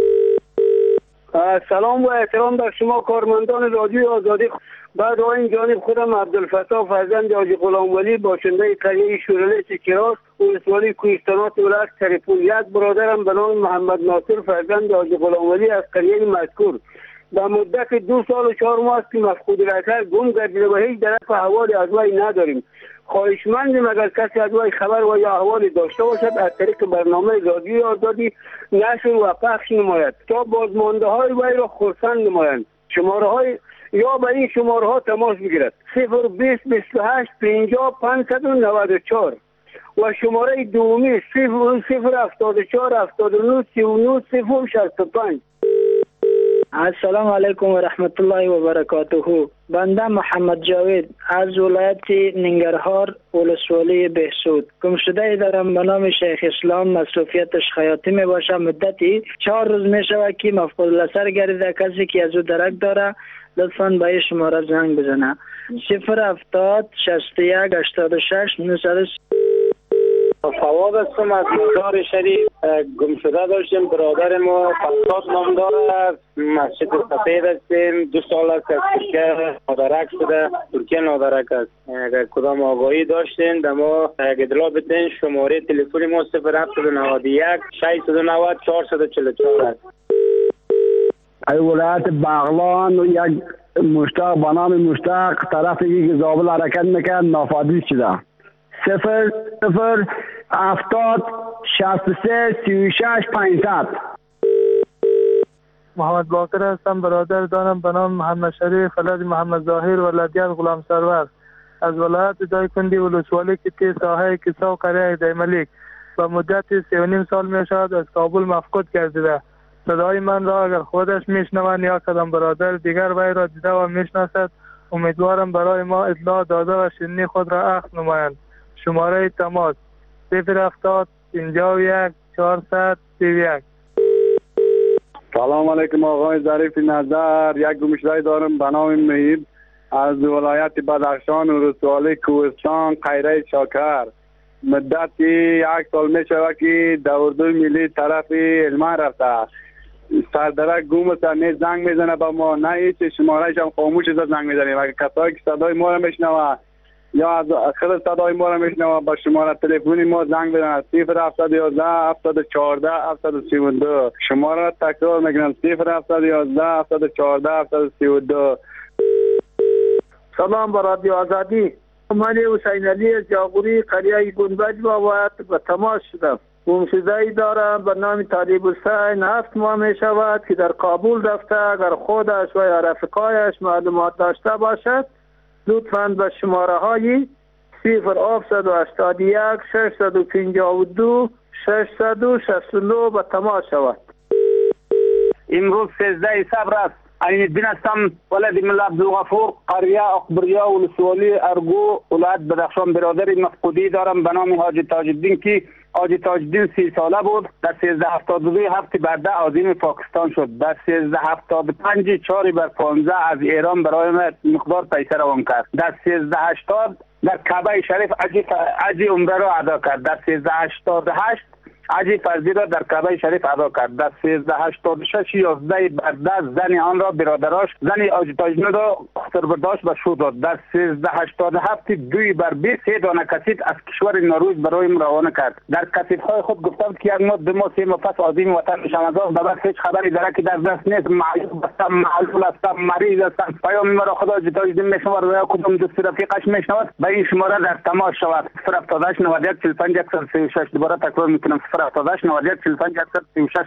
سلام و احترام در شما کارمندان رادیوی آزادی. بعد این جانب خودم عبدالفتاح فرزند حاجی غلامولی باشنده قریه شورله چکراس ولسوالی کوهستانات ولایت تریپول. یک برادرم به نام محمد ناصر فرزند حاجی غلامولی از قریه مذکور در مدت دو سال و چهار ماه است که مفقود الاثر گم گردیده و هیچ طرف احوالی از وی نداریم. خواهشمندیم اگر کسی از وی خبر و یا احوالی داشته باشد از طریق برنامه رادیوی آزادی نشر و پخش نماید تا بازمانده های وی را خرسند نمایند. شماره های یا به این شماره ها تماس بگیرد. صفر بیست بیست و هشت پنجاه پانصد و نود و چهار و شماره دومی صفر صفر هفتاد و چهار هفتاد و نه سی و نه صفر شصت و پنج. السلام علیکم و رحمت الله و برکاته. بنده محمد جاوید از ولایت ننگرهار ولسوالی بهسود. گمشده دارم به نام شیخ اسلام. مصروفیتش خیاطی می باشه. مدتی چهار روز می شود که مفقود الاثر گردیده. کسی که از او درک داره لطفاً به این شماره زنگ بزنه. صفر هفتاد شصت و یک هشتاد و شش نوصد. فواد هستم از مزار شریف. گمشده داشتیم. برادر ما فرزاد نام داره. مسجد سفید هستیم. دو سال است از ترکیه نادرک شده. ترکیه نادرک است. اگر کدام آگاهی داشتین در ما اگر اطلاع بدین. شماره تلفن ما صفر هفتاد و نود و یک ششصد و نود چهارصد و چهل و چهار است. ای ولایت بغلان یک مشتاق به نام مشتاق طرفی که زابل حرکت میکرد نافادی شده. صفر صفر هفتاد شصت و سه سی و شش پانصد. محمد باقر هستم. برادر دارم به نام محمد شریف ولد محمد ظاهر ولدیت غلام سرور از ولایت دایکندی ولسوالی که ساحه کسا و قریه دیملیک و مدت سه و نیم سال می شود از کابل مفقود گردیده. صدای من را اگر خودش میشنوند یا کدام برادر دیگر وی را دیده و میشناسد امیدوارم برای ما اطلاع داده و شنی خود را اخذ نمایند. شماره تماس صفر هفتاد پنجاه و یک چهارصد سی و یک. سلام علیکم آقای ظریف نظر. یک گمشده دارم به نام مهیب از ولایت بدخشان ولسوالی کوهستان قیره شاکر. مدتی یک سال می شود که دوردوی ملی طرف علمان رفته. سردرک گم است. نه زنگ میزنه به ما نه هیچ. شمارهش هم خاموش است. زنگ میزنیم اگر کسایی که صدای ما را میشنوه یا از آخر صدای ما را میشنوه با شماره تلفنی ما زنگ بزنه. صفر هفتاد و یازده هفتاد و چهارده هفتاد و سی و دو. شماره را تکرار میکنم. صفر هفتاد و یازده هفتاد و چهارده هفتاد و سی و دو. سلام با رادیو آزادی. من حسین علی از جاغوری قریه گنبد باید به تماس شدم. گمشده‌ای دارم به نام طالب حسین. هفت ماه می شود که در کابل رفته. اگر خودش و یا رفقایش معلومات داشته باشد لطفاً به شماره های صفر هفتصد و هشتاد و یک ششصد و پنجاه و دو ششصد و شصت و نه به تماس شود. امروز سیزده صبر است. عین الدین هستم ولد ملا عبدالغفور قریه اخبریا ولسوالی ارگو ولایت بدخشان. برادر مفقودی دارم به نام حاجی تاج الدین که حاجی تاج‌الدین سی ساله بود. در سیزده هفتاد و دو هفت برده عظیم پاکستان شد. در سیزده هفتاد و پنج چهار بر پانزده از ایران برای من مقدار پیسه روان کرد. در سیزده هشتاد در کعبه شریف عجی عجی عمره را ادا کرد. در سیزده هشتاد و هشت عجی فرضی را در کعبه شریف ادا کرد. در سیزده هشتاد و شش یازده برده زن آن را برادراش زن حاجی تاج‌الدین را خطر برداشت و شو داد. در سیزده هشتاد و هفت دوی بر بیست سه دانه کسیت از کشور نروژ برای روانه کرد. در کسیت های خود گفتم که یک ماه دو ماه سه ماه پس عظیم وطن میشم از آن بعد هیچ خبری داره که در دست نیست. معیوب هستم، معلول هستم، مریض هستم. پیام مرا خدا حاجی تاج‌الدین میشنود و یا کدام دوست رفیقش میشنود به این شماره در تماس شود. صفر هفتاد و هشت نود و یک چهل و پنج صفر سه و شش. دوباره تکرار میکنم صفر هفتاد و هشت نود و یک چهل و پنج صفر سه و شش.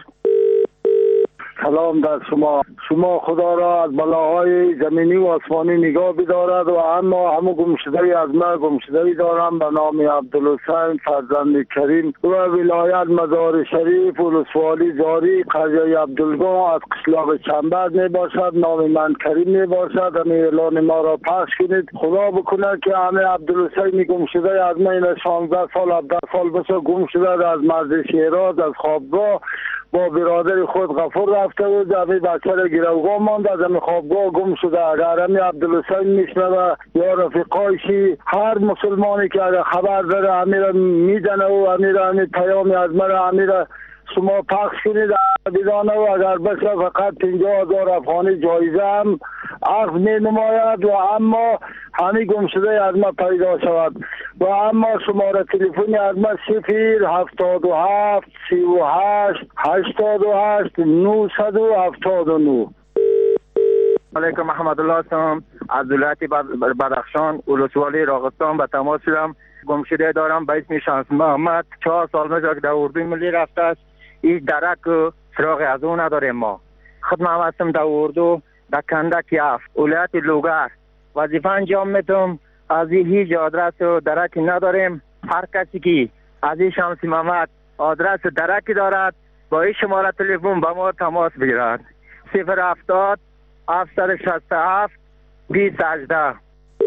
سلام در شما. شما خدا را از بلاهای زمینی و آسمانی نگاه بدارد و اما همه گمشده از من گمشده دارم به نام عبدالحسین فرزند کریم و ولایت مزار شریف ولسوالی زاری قریه عبدالگاه از قشلاق چنبر می باشد. نام من کریم می باشد. همه اعلان ما را پخش کنید. خدا بکنه که همه عبدالحسین گمشده از من شانزده سال هفده سال بشه گمشده از مرز شیراز از خوابگاه با برادر خود غفور رفته بود. همه بچه را گروگاه ماند از همه خوابگاه گم شده. اگر همه عبدالحسین میشنوه یا رفیقایشی هر مسلمانی که اگر خبر داره همه را میزنه و همه را همه پیامی از من همه را شما پخش کنید بدانه و اگر بشه فقط پنجاه هزار افغانی جایزه هم عرض می نماید و اما همه گمشده از ما پیدا شود و اما شماره تلفنی از ما صفر هفتاد و هفت سی و هشت هشتاد و هشت نهصد و هفتاد و نه. علیکم محمد الله هستم از ولایت بدخشان ولسوالی راغستان به تماس شدم. گمشده دارم به اسم شمس محمد. چهار سال میشه که در اردوی ملی رفته است. این درک و سراغ از اون نداریم. ما خودم هم هستم در اردو در کندک یافت ولایت لوگر وظیفه انجام میتونم. از این هیچ آدرس و درکی نداریم. هر کسی که از این شمس محمد آدرس درکی دارد با این شماره تلفن با ما تماس بگیرد. صفر هفتاد هفتصد و شصت و هفت بیست هجده.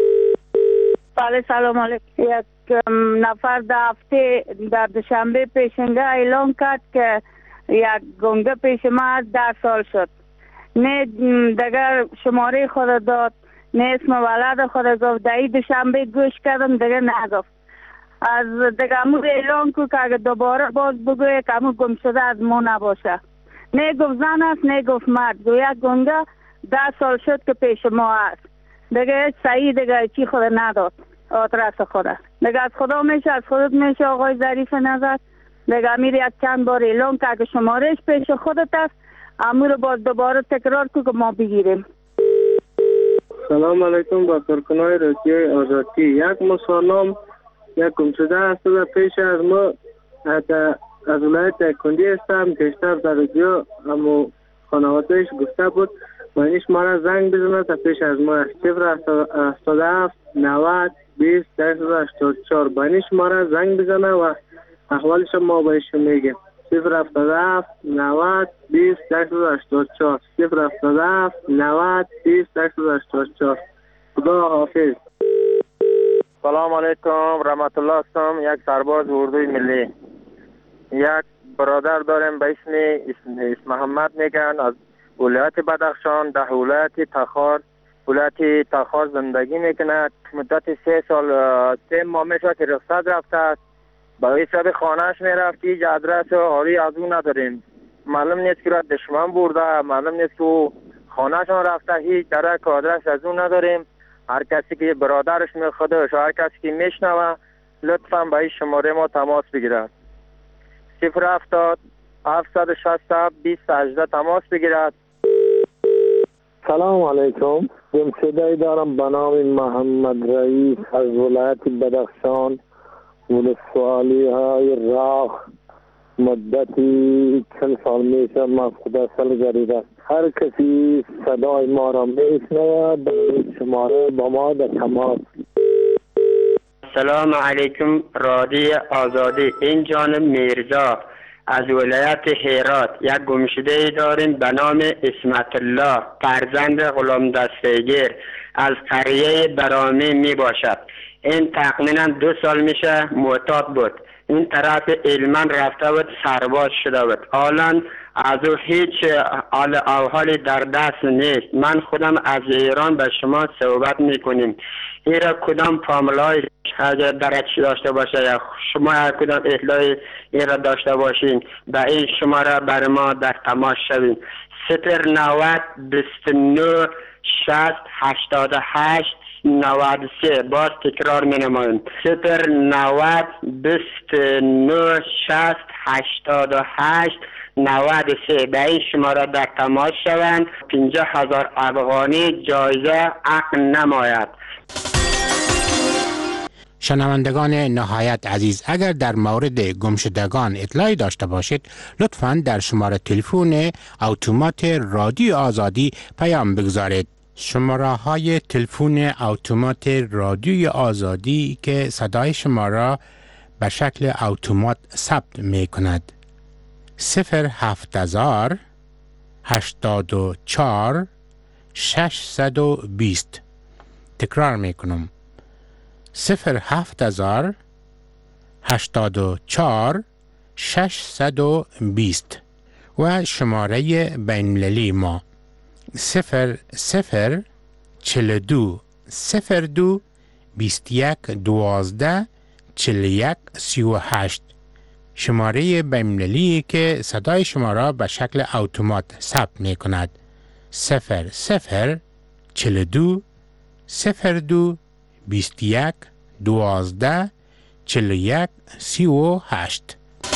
بله سلام علیکم. یک نفر در هفته در دوشنبه پیشنگاه اعلام کرد که یک گنگه پیش ما ده سال شد. نه دیگر شماره خود داد نه اسم ولد خود گفت. در این دوشنبه گوش کردم دیگر نگفت. از دیگر امو اعلان کو که اگر دوباره باز بگویه که امو گم شده از ما نباشه. نه گفت زن است نه گفت مرد. گویا گنگه ده سال شد که پیش ما است. دیگه صحیح دیگه چی خود نداد آدرس خود. دیگه از خدا میشه از خودت میشه آقای ظریف نظر. دیگه امیر یک چند بار اعلان که اگه شمارش پیش خودت است امور باز دوباره تکرار کو که ما بگیریم. سلام علیکم با کارکنای رادیوی آزادی. یک مسلمان یک گمشده است و پیش از ما از ولایت کندی هستم. بیشتر در رادیو اما خانوادهش گفته بود باینش ما را زنگ بزنه تا پیش از ما. صفر هفتاد و هفت نود بیست ده هشتاد و چهار باینش ما را زنگ بزنه و احوالش ما بایش میگه. صفر هفتاد و هفت نود بیست ده هشتاد و چهار صفر هفتاد و هفت نود بیست ده هشتاد و چهار. خدا حافظ. سلام علیکم رحمت الله هستم. یک سرباز اردوی ملی. یک برادر دارم به اسم اسم محمد میگن از ولایت بدخشان در ولایت تخار ولایت تخار زندگی میکنه. مدت سه سال سه ماه میشه که رخصت رفته است. برای حساب خانهش میرفتی هیچ آدرس حالی از اون نداریم. معلوم نیست که را دشمن برده. معلوم نیست که خانهشان رفته. هیچ درک آدرس از اون نداریم. هر کسی که برادرش میخوادش هر کسی که میشنوه لطفا به این شماره ما تماس بگیرد. صفر هفتاد هفتصد و شصت بیست هجده تماس بگیرد. سلام علیکم. گمشده دارم به نام محمد رئیس از ولایت بدخشان ولسوالی های راخ. مدتی چند سال میشه مفقود سلگریده. هر کسی صدای ما را میشنوه به این شماره با ما در تماس. سلام علیکم رادیو آزادی. این جانب میرزا از ولایت هرات. یک گمشده داریم به نام اسمت الله فرزند غلام دستگیر از قریه برامی می باشد. این تقریبا دو سال میشه معتاد بود. این طرف علمان رفته بود، سرباز شده بود. حالا از او هیچ حال در دست نیست. من خودم از ایران به شما صحبت میکنیم. ایرا کدام فامیلای اگر درچ داشته باشه یا شما کدام اطلاعی ایرا داشته باشین به این شماره بر ما در تماس شوین. صفر نود بیست و نه شصت هشتاد و هشت نود و سه. باز تکرار می نماییم. صفر نود بیست و نه شصت هشتاد و هشت نود و سه. به این شماره در تماس شوند. پنجاه هزار افغانی جایزه عقل نماید. شنوندگان نهایت عزیز، اگر در مورد گمشدگان اطلاعی داشته باشید لطفاً در شماره تلفن اتومات رادیو آزادی پیام بگذارید. شماره های تلفن اتومات رادیو آزادی که صدای شما را به شکل اتومات ثبت می کند: صفر هفت هزار هشتاد و چهار ششصد و بیست. تکرار می کنم: صفر هفت هزار هشتاد و چهار ششصد و بیست. و شماره بین‌المللی ما صفر صفر چهل و دو صفر دو بیست و یک دوازده چهل و یک سی و هشت. شماره بین‌المللی که صدای شما را به شکل اتومات ثبت می کند: صفر صفر چهل و دو صفر دو بیست و یک دوازده چهل و یک سی و هشت.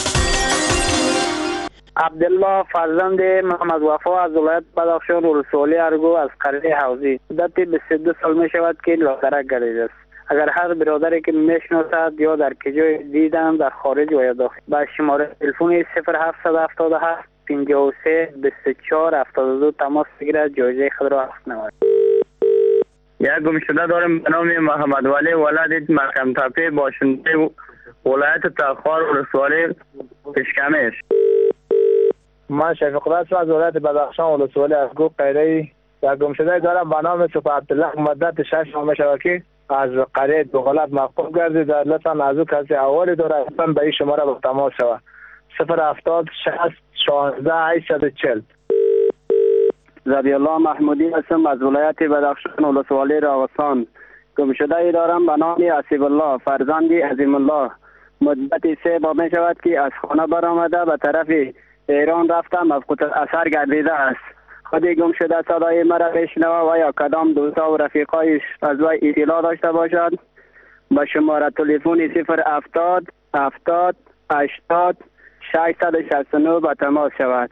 عبدالله فرزند محمد وفا از ولایت بدخشان ولسوالی ارگو از قریه حوزی. مدت بیست و دو سال می شود که لاغرک گردیده است. اگر هر برادری که میشناسد یا در کجای دیدم در خارج و یا داخل با شماره تلفن صفر هفت هفت هفت پنجاه و سه بیست و چهار هفتاد و دو تماس بگیرد، جایزه خود را اخذ نماید. یک گمشده دارم به نام محمد ولی ولد محکم تپه باشنده ولایت تخار ولسوالی پشکمش. من شفیق رسم از ولایت بدخشان ولسوالی ارگو قیره. یک گمشده دارم به نام سپه عبدالله مدت شش ماه شود که از قریه دوغلط مفقود گردید. لطفا از او کسی احوالی داره به این شماره با تماس شود: صفر هفتاد شصت شانزده هشتصد و چهل. زبی الله محمودی هستم از ولایت بدخشان ولسوالی راغستان. گمشده ای دارم به نام اسیب الله فرزندی عظیم الله. مدت سه ماه می شود که از خانه برآمده به طرف ایران رفته مفقود اثر گردیده است. خودی گمشده صدای مرا بشنوه و یا کدام دوستا و رفیقایش از وی اطلاع داشته باشد به شماره تلفن صفر هفتاد هفتاد هشتاد ششصد و شصت و نه به تماس شود.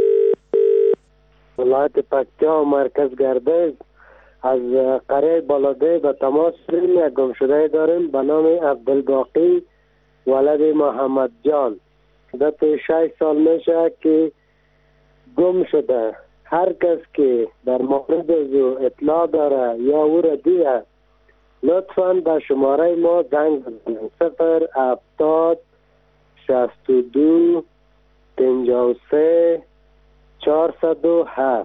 ولایت پکتیا مرکز گردش از قریه بالاده به تماس شدیم. یک گمشده داریم به نام عبدالباقی ولد محمد جان. مدت شش سال میشه که گم شده. هر کس که در مورد او اطلاع داره یا او را دیده لطفاً به شماره ما زنگ بزنید: صفر هفتاد شصت و دو پنجاه و سه چهارصد و هفت.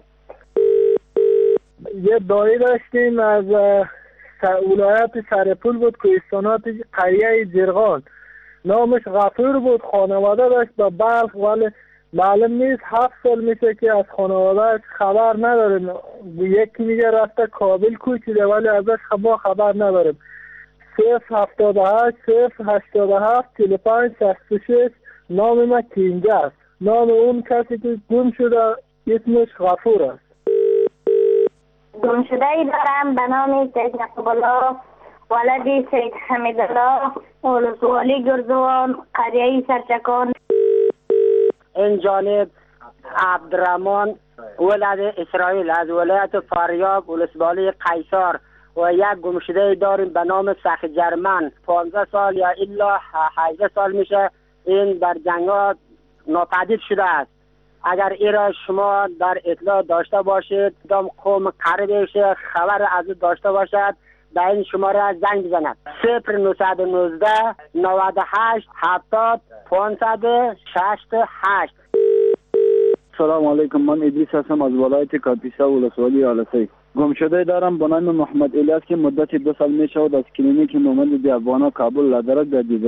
یه دایی داشتیم از ولایت سرپول بود، کوهستانات قریه جرغان. نامش غفور بود. خانواده داشت به بلخ ولی معلوم نیست. هفت سال میشه که از خانوادهش خبر نداریم. یکی میگه رفته کابل کوچیده ولی ازش ما خبر نداریم. صفر هفتاد و هشت صفر هشتاد و هفت چهل و پنج شصت و شش. نام ما کینجه است. نام اون کسی که گم شده اسمش غفور است. گم شده ای دارم به نام سید نقب الله ولدی سید حمیدالله ولسوالی گرزوان قریه سرچکان. این جانب عبدالرحمن ولد اسرائیل از ولایت فاریاب ولسوالی قیصر. و یک گمشده داریم به نام سخ جرمن. پانزده سال یا الا هجده سال میشه این در جنگات ناپدید شده است. اگر این را شما در اطلاع داشته باشید دام قوم قریبش خبر از او داشته باشد به این شماره زنگ بزند: صفر نهصد و نوزده نود و هشت هفتاد پانصد و شصت و هشت. سلام علیکم. من ادریس هستم از ولایت کاپیسا ولسوالی آلسه. گمشده دارم به نام محمد الیاس که مدت دو سال می شود از کلینیک مومند دیوبانا کابل لادرک گردیده.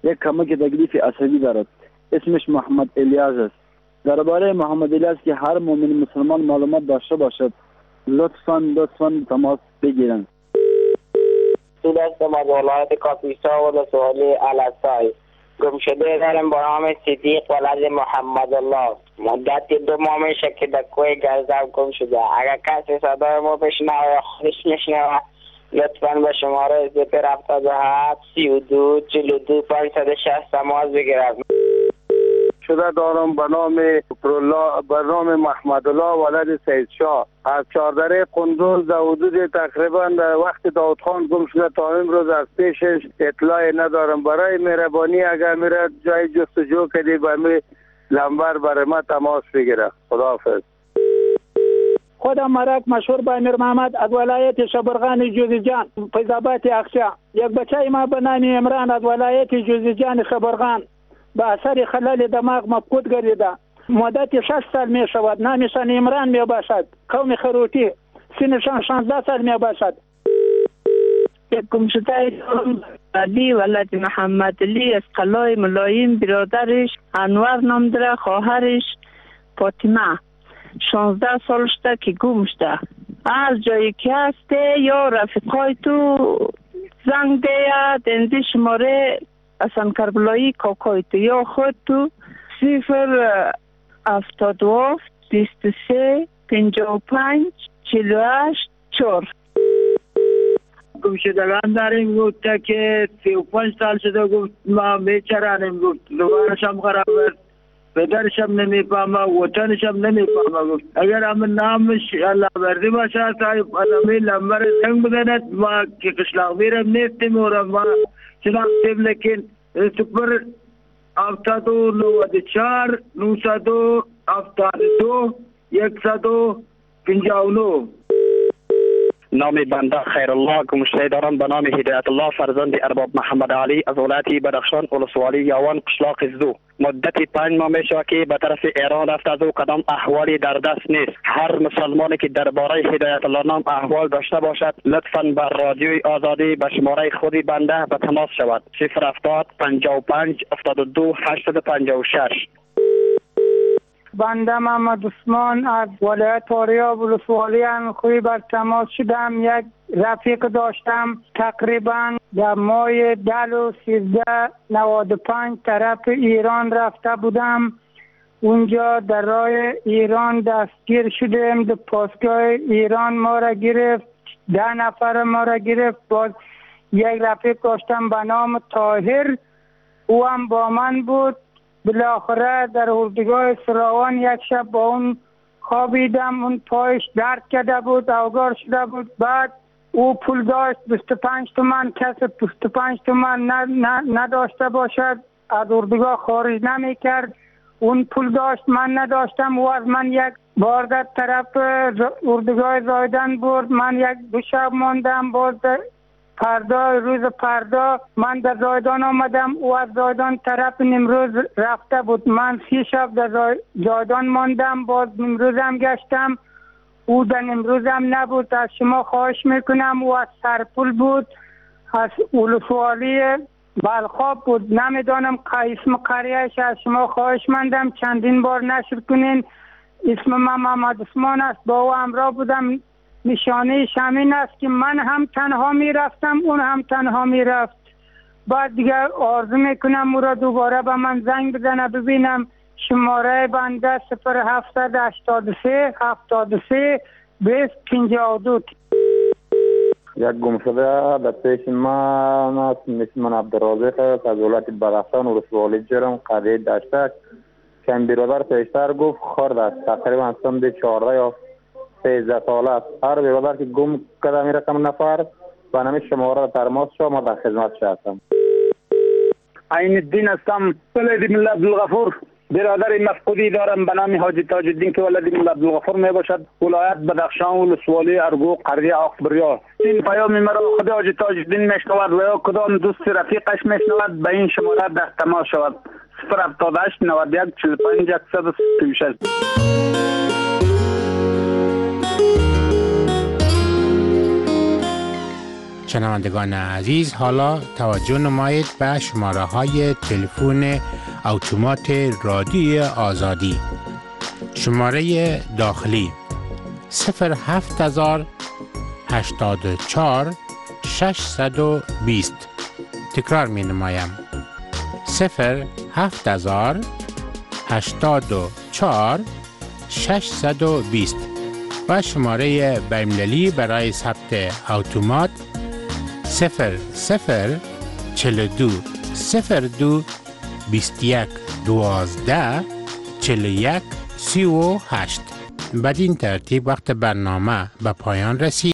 یک کمک تکلیف عصبی دارد. اسمش محمد الیاس است. درباره محمد الیاس که هر مؤمن مسلمان معلومات داشته باشد لطفاً لطفاً تماس بگیرند. سود هستم از ولایت کاپیسا و سوالی علسای. گم شده دارم با نام صدیق ولد محمد الله. مدت دو ماه میشه که در کوه گرزم گم شده. اگر کسی صدای ما بشنوه یا خودش میشنوه لطفاً به شماره صفر هفتاد و هفت سی و دو چهل و دو پانصد و شصت تماس بگیرم. شده دارم به نام به نام محمد الله ولد سید شاه از چهاردره قندوز در حدود تقریبا در وقت داود خان گم شده تا امروز از پیشش اطلاعی ندارم. برای مهربانی اگر میره جای جستجو کردی به می لنبر برای ما تماس بگیره. خداحافظ. خودم مرک مشهور به امیر محمد از ولایت شبرغان جوزجان فیض‌آباد اقصی. یک بچه ما به نام عمران از ولایت جوزجان خبرغان به اثر خلل دماغ مفقود گردیده. مدت شش سال می شود. نامشان عمران می باشد. قوم خروتی. سنشان شانزده سال می باشد. یک گمشده علی ولد محمد علی از قلای ملایم، برادرش انور نام داره، خواهرش فاطمه شانزده سال شده که گم شده. از جایی که هسته یا رفیقای تو زنگ ده دنده شماره اصلا کربلایی کاکای تو یا خود تو صفر هفتاد و هفت بیست و سه پنجاه و پنج چهل و هشت چهار. گمشدگان داریم گفته که سی و پنج سال شده گفت ما بیچارانیم گفت دوبارشم خراب است، پدرشم نمیفهمه، وطنشم نمیفهمه. گفت اگر همون نامش الله بردی باشه صاحب آدمی لنبر زنگ بدند ما که قشلاق بیرم نیستیم و ما شناختیم، لیکن سپر هفتاد و نود و چهار نوصد و هفتاد و دو یکصد و پنجاه و نه. نام بنده خیرالله گمشده دارم به نام هدایت الله فرزند ارباب محمد علی از ولایت بدخشان ولسوالی یاوان قشلاق زدو. مدت پنج ماه می شود که به طرف ایران رفته از او کدام احوالی در دست نیست. هر مسلمانی که درباره هدایت الله نام احوال داشته باشد لطفاً به رادیوی آزادی به شماره خودی بنده به تماس شود. صفر هفتاد پنجاه و پنج هفتاد و دو هشتصد و پنجاه و شش. بنده محمد عثمان از ولایت فاریاب ولسوالی انخوی بر تماس شدم. یک رفیق داشتم تقریبا در ماه دل و سیزده نود و پنج طرف ایران رفته بودم. اونجا در راه ایران دستگیر شدیم. در پاسگاه ایران ما را گرفت، ده نفر ما را گرفت. باز یک رفیق داشتم به نام طاهر، او هم با من بود. بالاخره در اردوگاه سراوان یک شب با اون خوابیدم. اون پایش درد کرده بود، اوگار شده بود. بعد او پول داشت بیست و پنج تومن. کسی بیست و پنج تومن نداشته باشد از اردوگاه خارج نمی کرد. اون پول داشت، من نداشتم. او از من یک بار در طرف اردوگاه زایدن برد. من یک دو شب ماندم. باز در فردا روز فردا من در زایدان آمدم. او از زایدان طرف نمروز رفته بود. من سی شب در زایدان ماندم. باز نمروز هم گشتم، او در نمروز هم نبود. از شما خواهش میکنم، او از سرپول بود، از ولسوالی بلخاب بود. نمیدانم اسم قریهش. از شما خواهش مندم چندین بار نشر کنین. اسم من محمد عثمان است، با او همراه بودم. نشانه همین است که من هم تنها می رفتم، اون هم تنها می رفت. بعد دیگر آرزو میکنم او را دوباره به من زنگ بزنه ببینم. شماره بنده صفر هفتصد هشتاد و سه هفتاد و سه بیست پنجاه و دو. یک گم شده در پیش من است. مثل من عبدالرازق است از ولایت بدخشان ولسوالی جرم قریه دشتک. که برادر پیشتر گفت خرد است، تقریبا سن چهارده یا سیزده ساله است. هر برادر که گم کرده می رقم نفر به نام شماره تماس شو، ما در خدمت هستم. عین الدین هستم، ولد ملا عبدالغفور. برادر مفقودی دارم به نام حاجی تاج الدین که ولد ملا عبدالغفور می باشد. ولایت بدخشان ولسوالی ارگو قریه آقبریا. این پیام مرا خود حاجی تاج الدین میشنود و یا کدام دوست رفیقش میشنود به این شماره در تماس شود. صفر هفتاد و هشت نود و یک چهل و پنج صد و سی و شش. شنوندگان عزیز، حالا توجه نمایید به شماره های تلفن اتومات رادیوی آزادی. شماره داخلی صفر هفت هزار هشتاد و چهار ششصد و بیست. تکرار می نمایم: صفر هفت هزار هشتاد و چهار ششصد و بیست. و شماره بین‌المللی برای ثبت اتومات صفر صفر چهل و دو صفر دو بیست و یک دوازده چهل و یک سی و هشت. بدین ترتیب وقت برنامه به پایان رسید.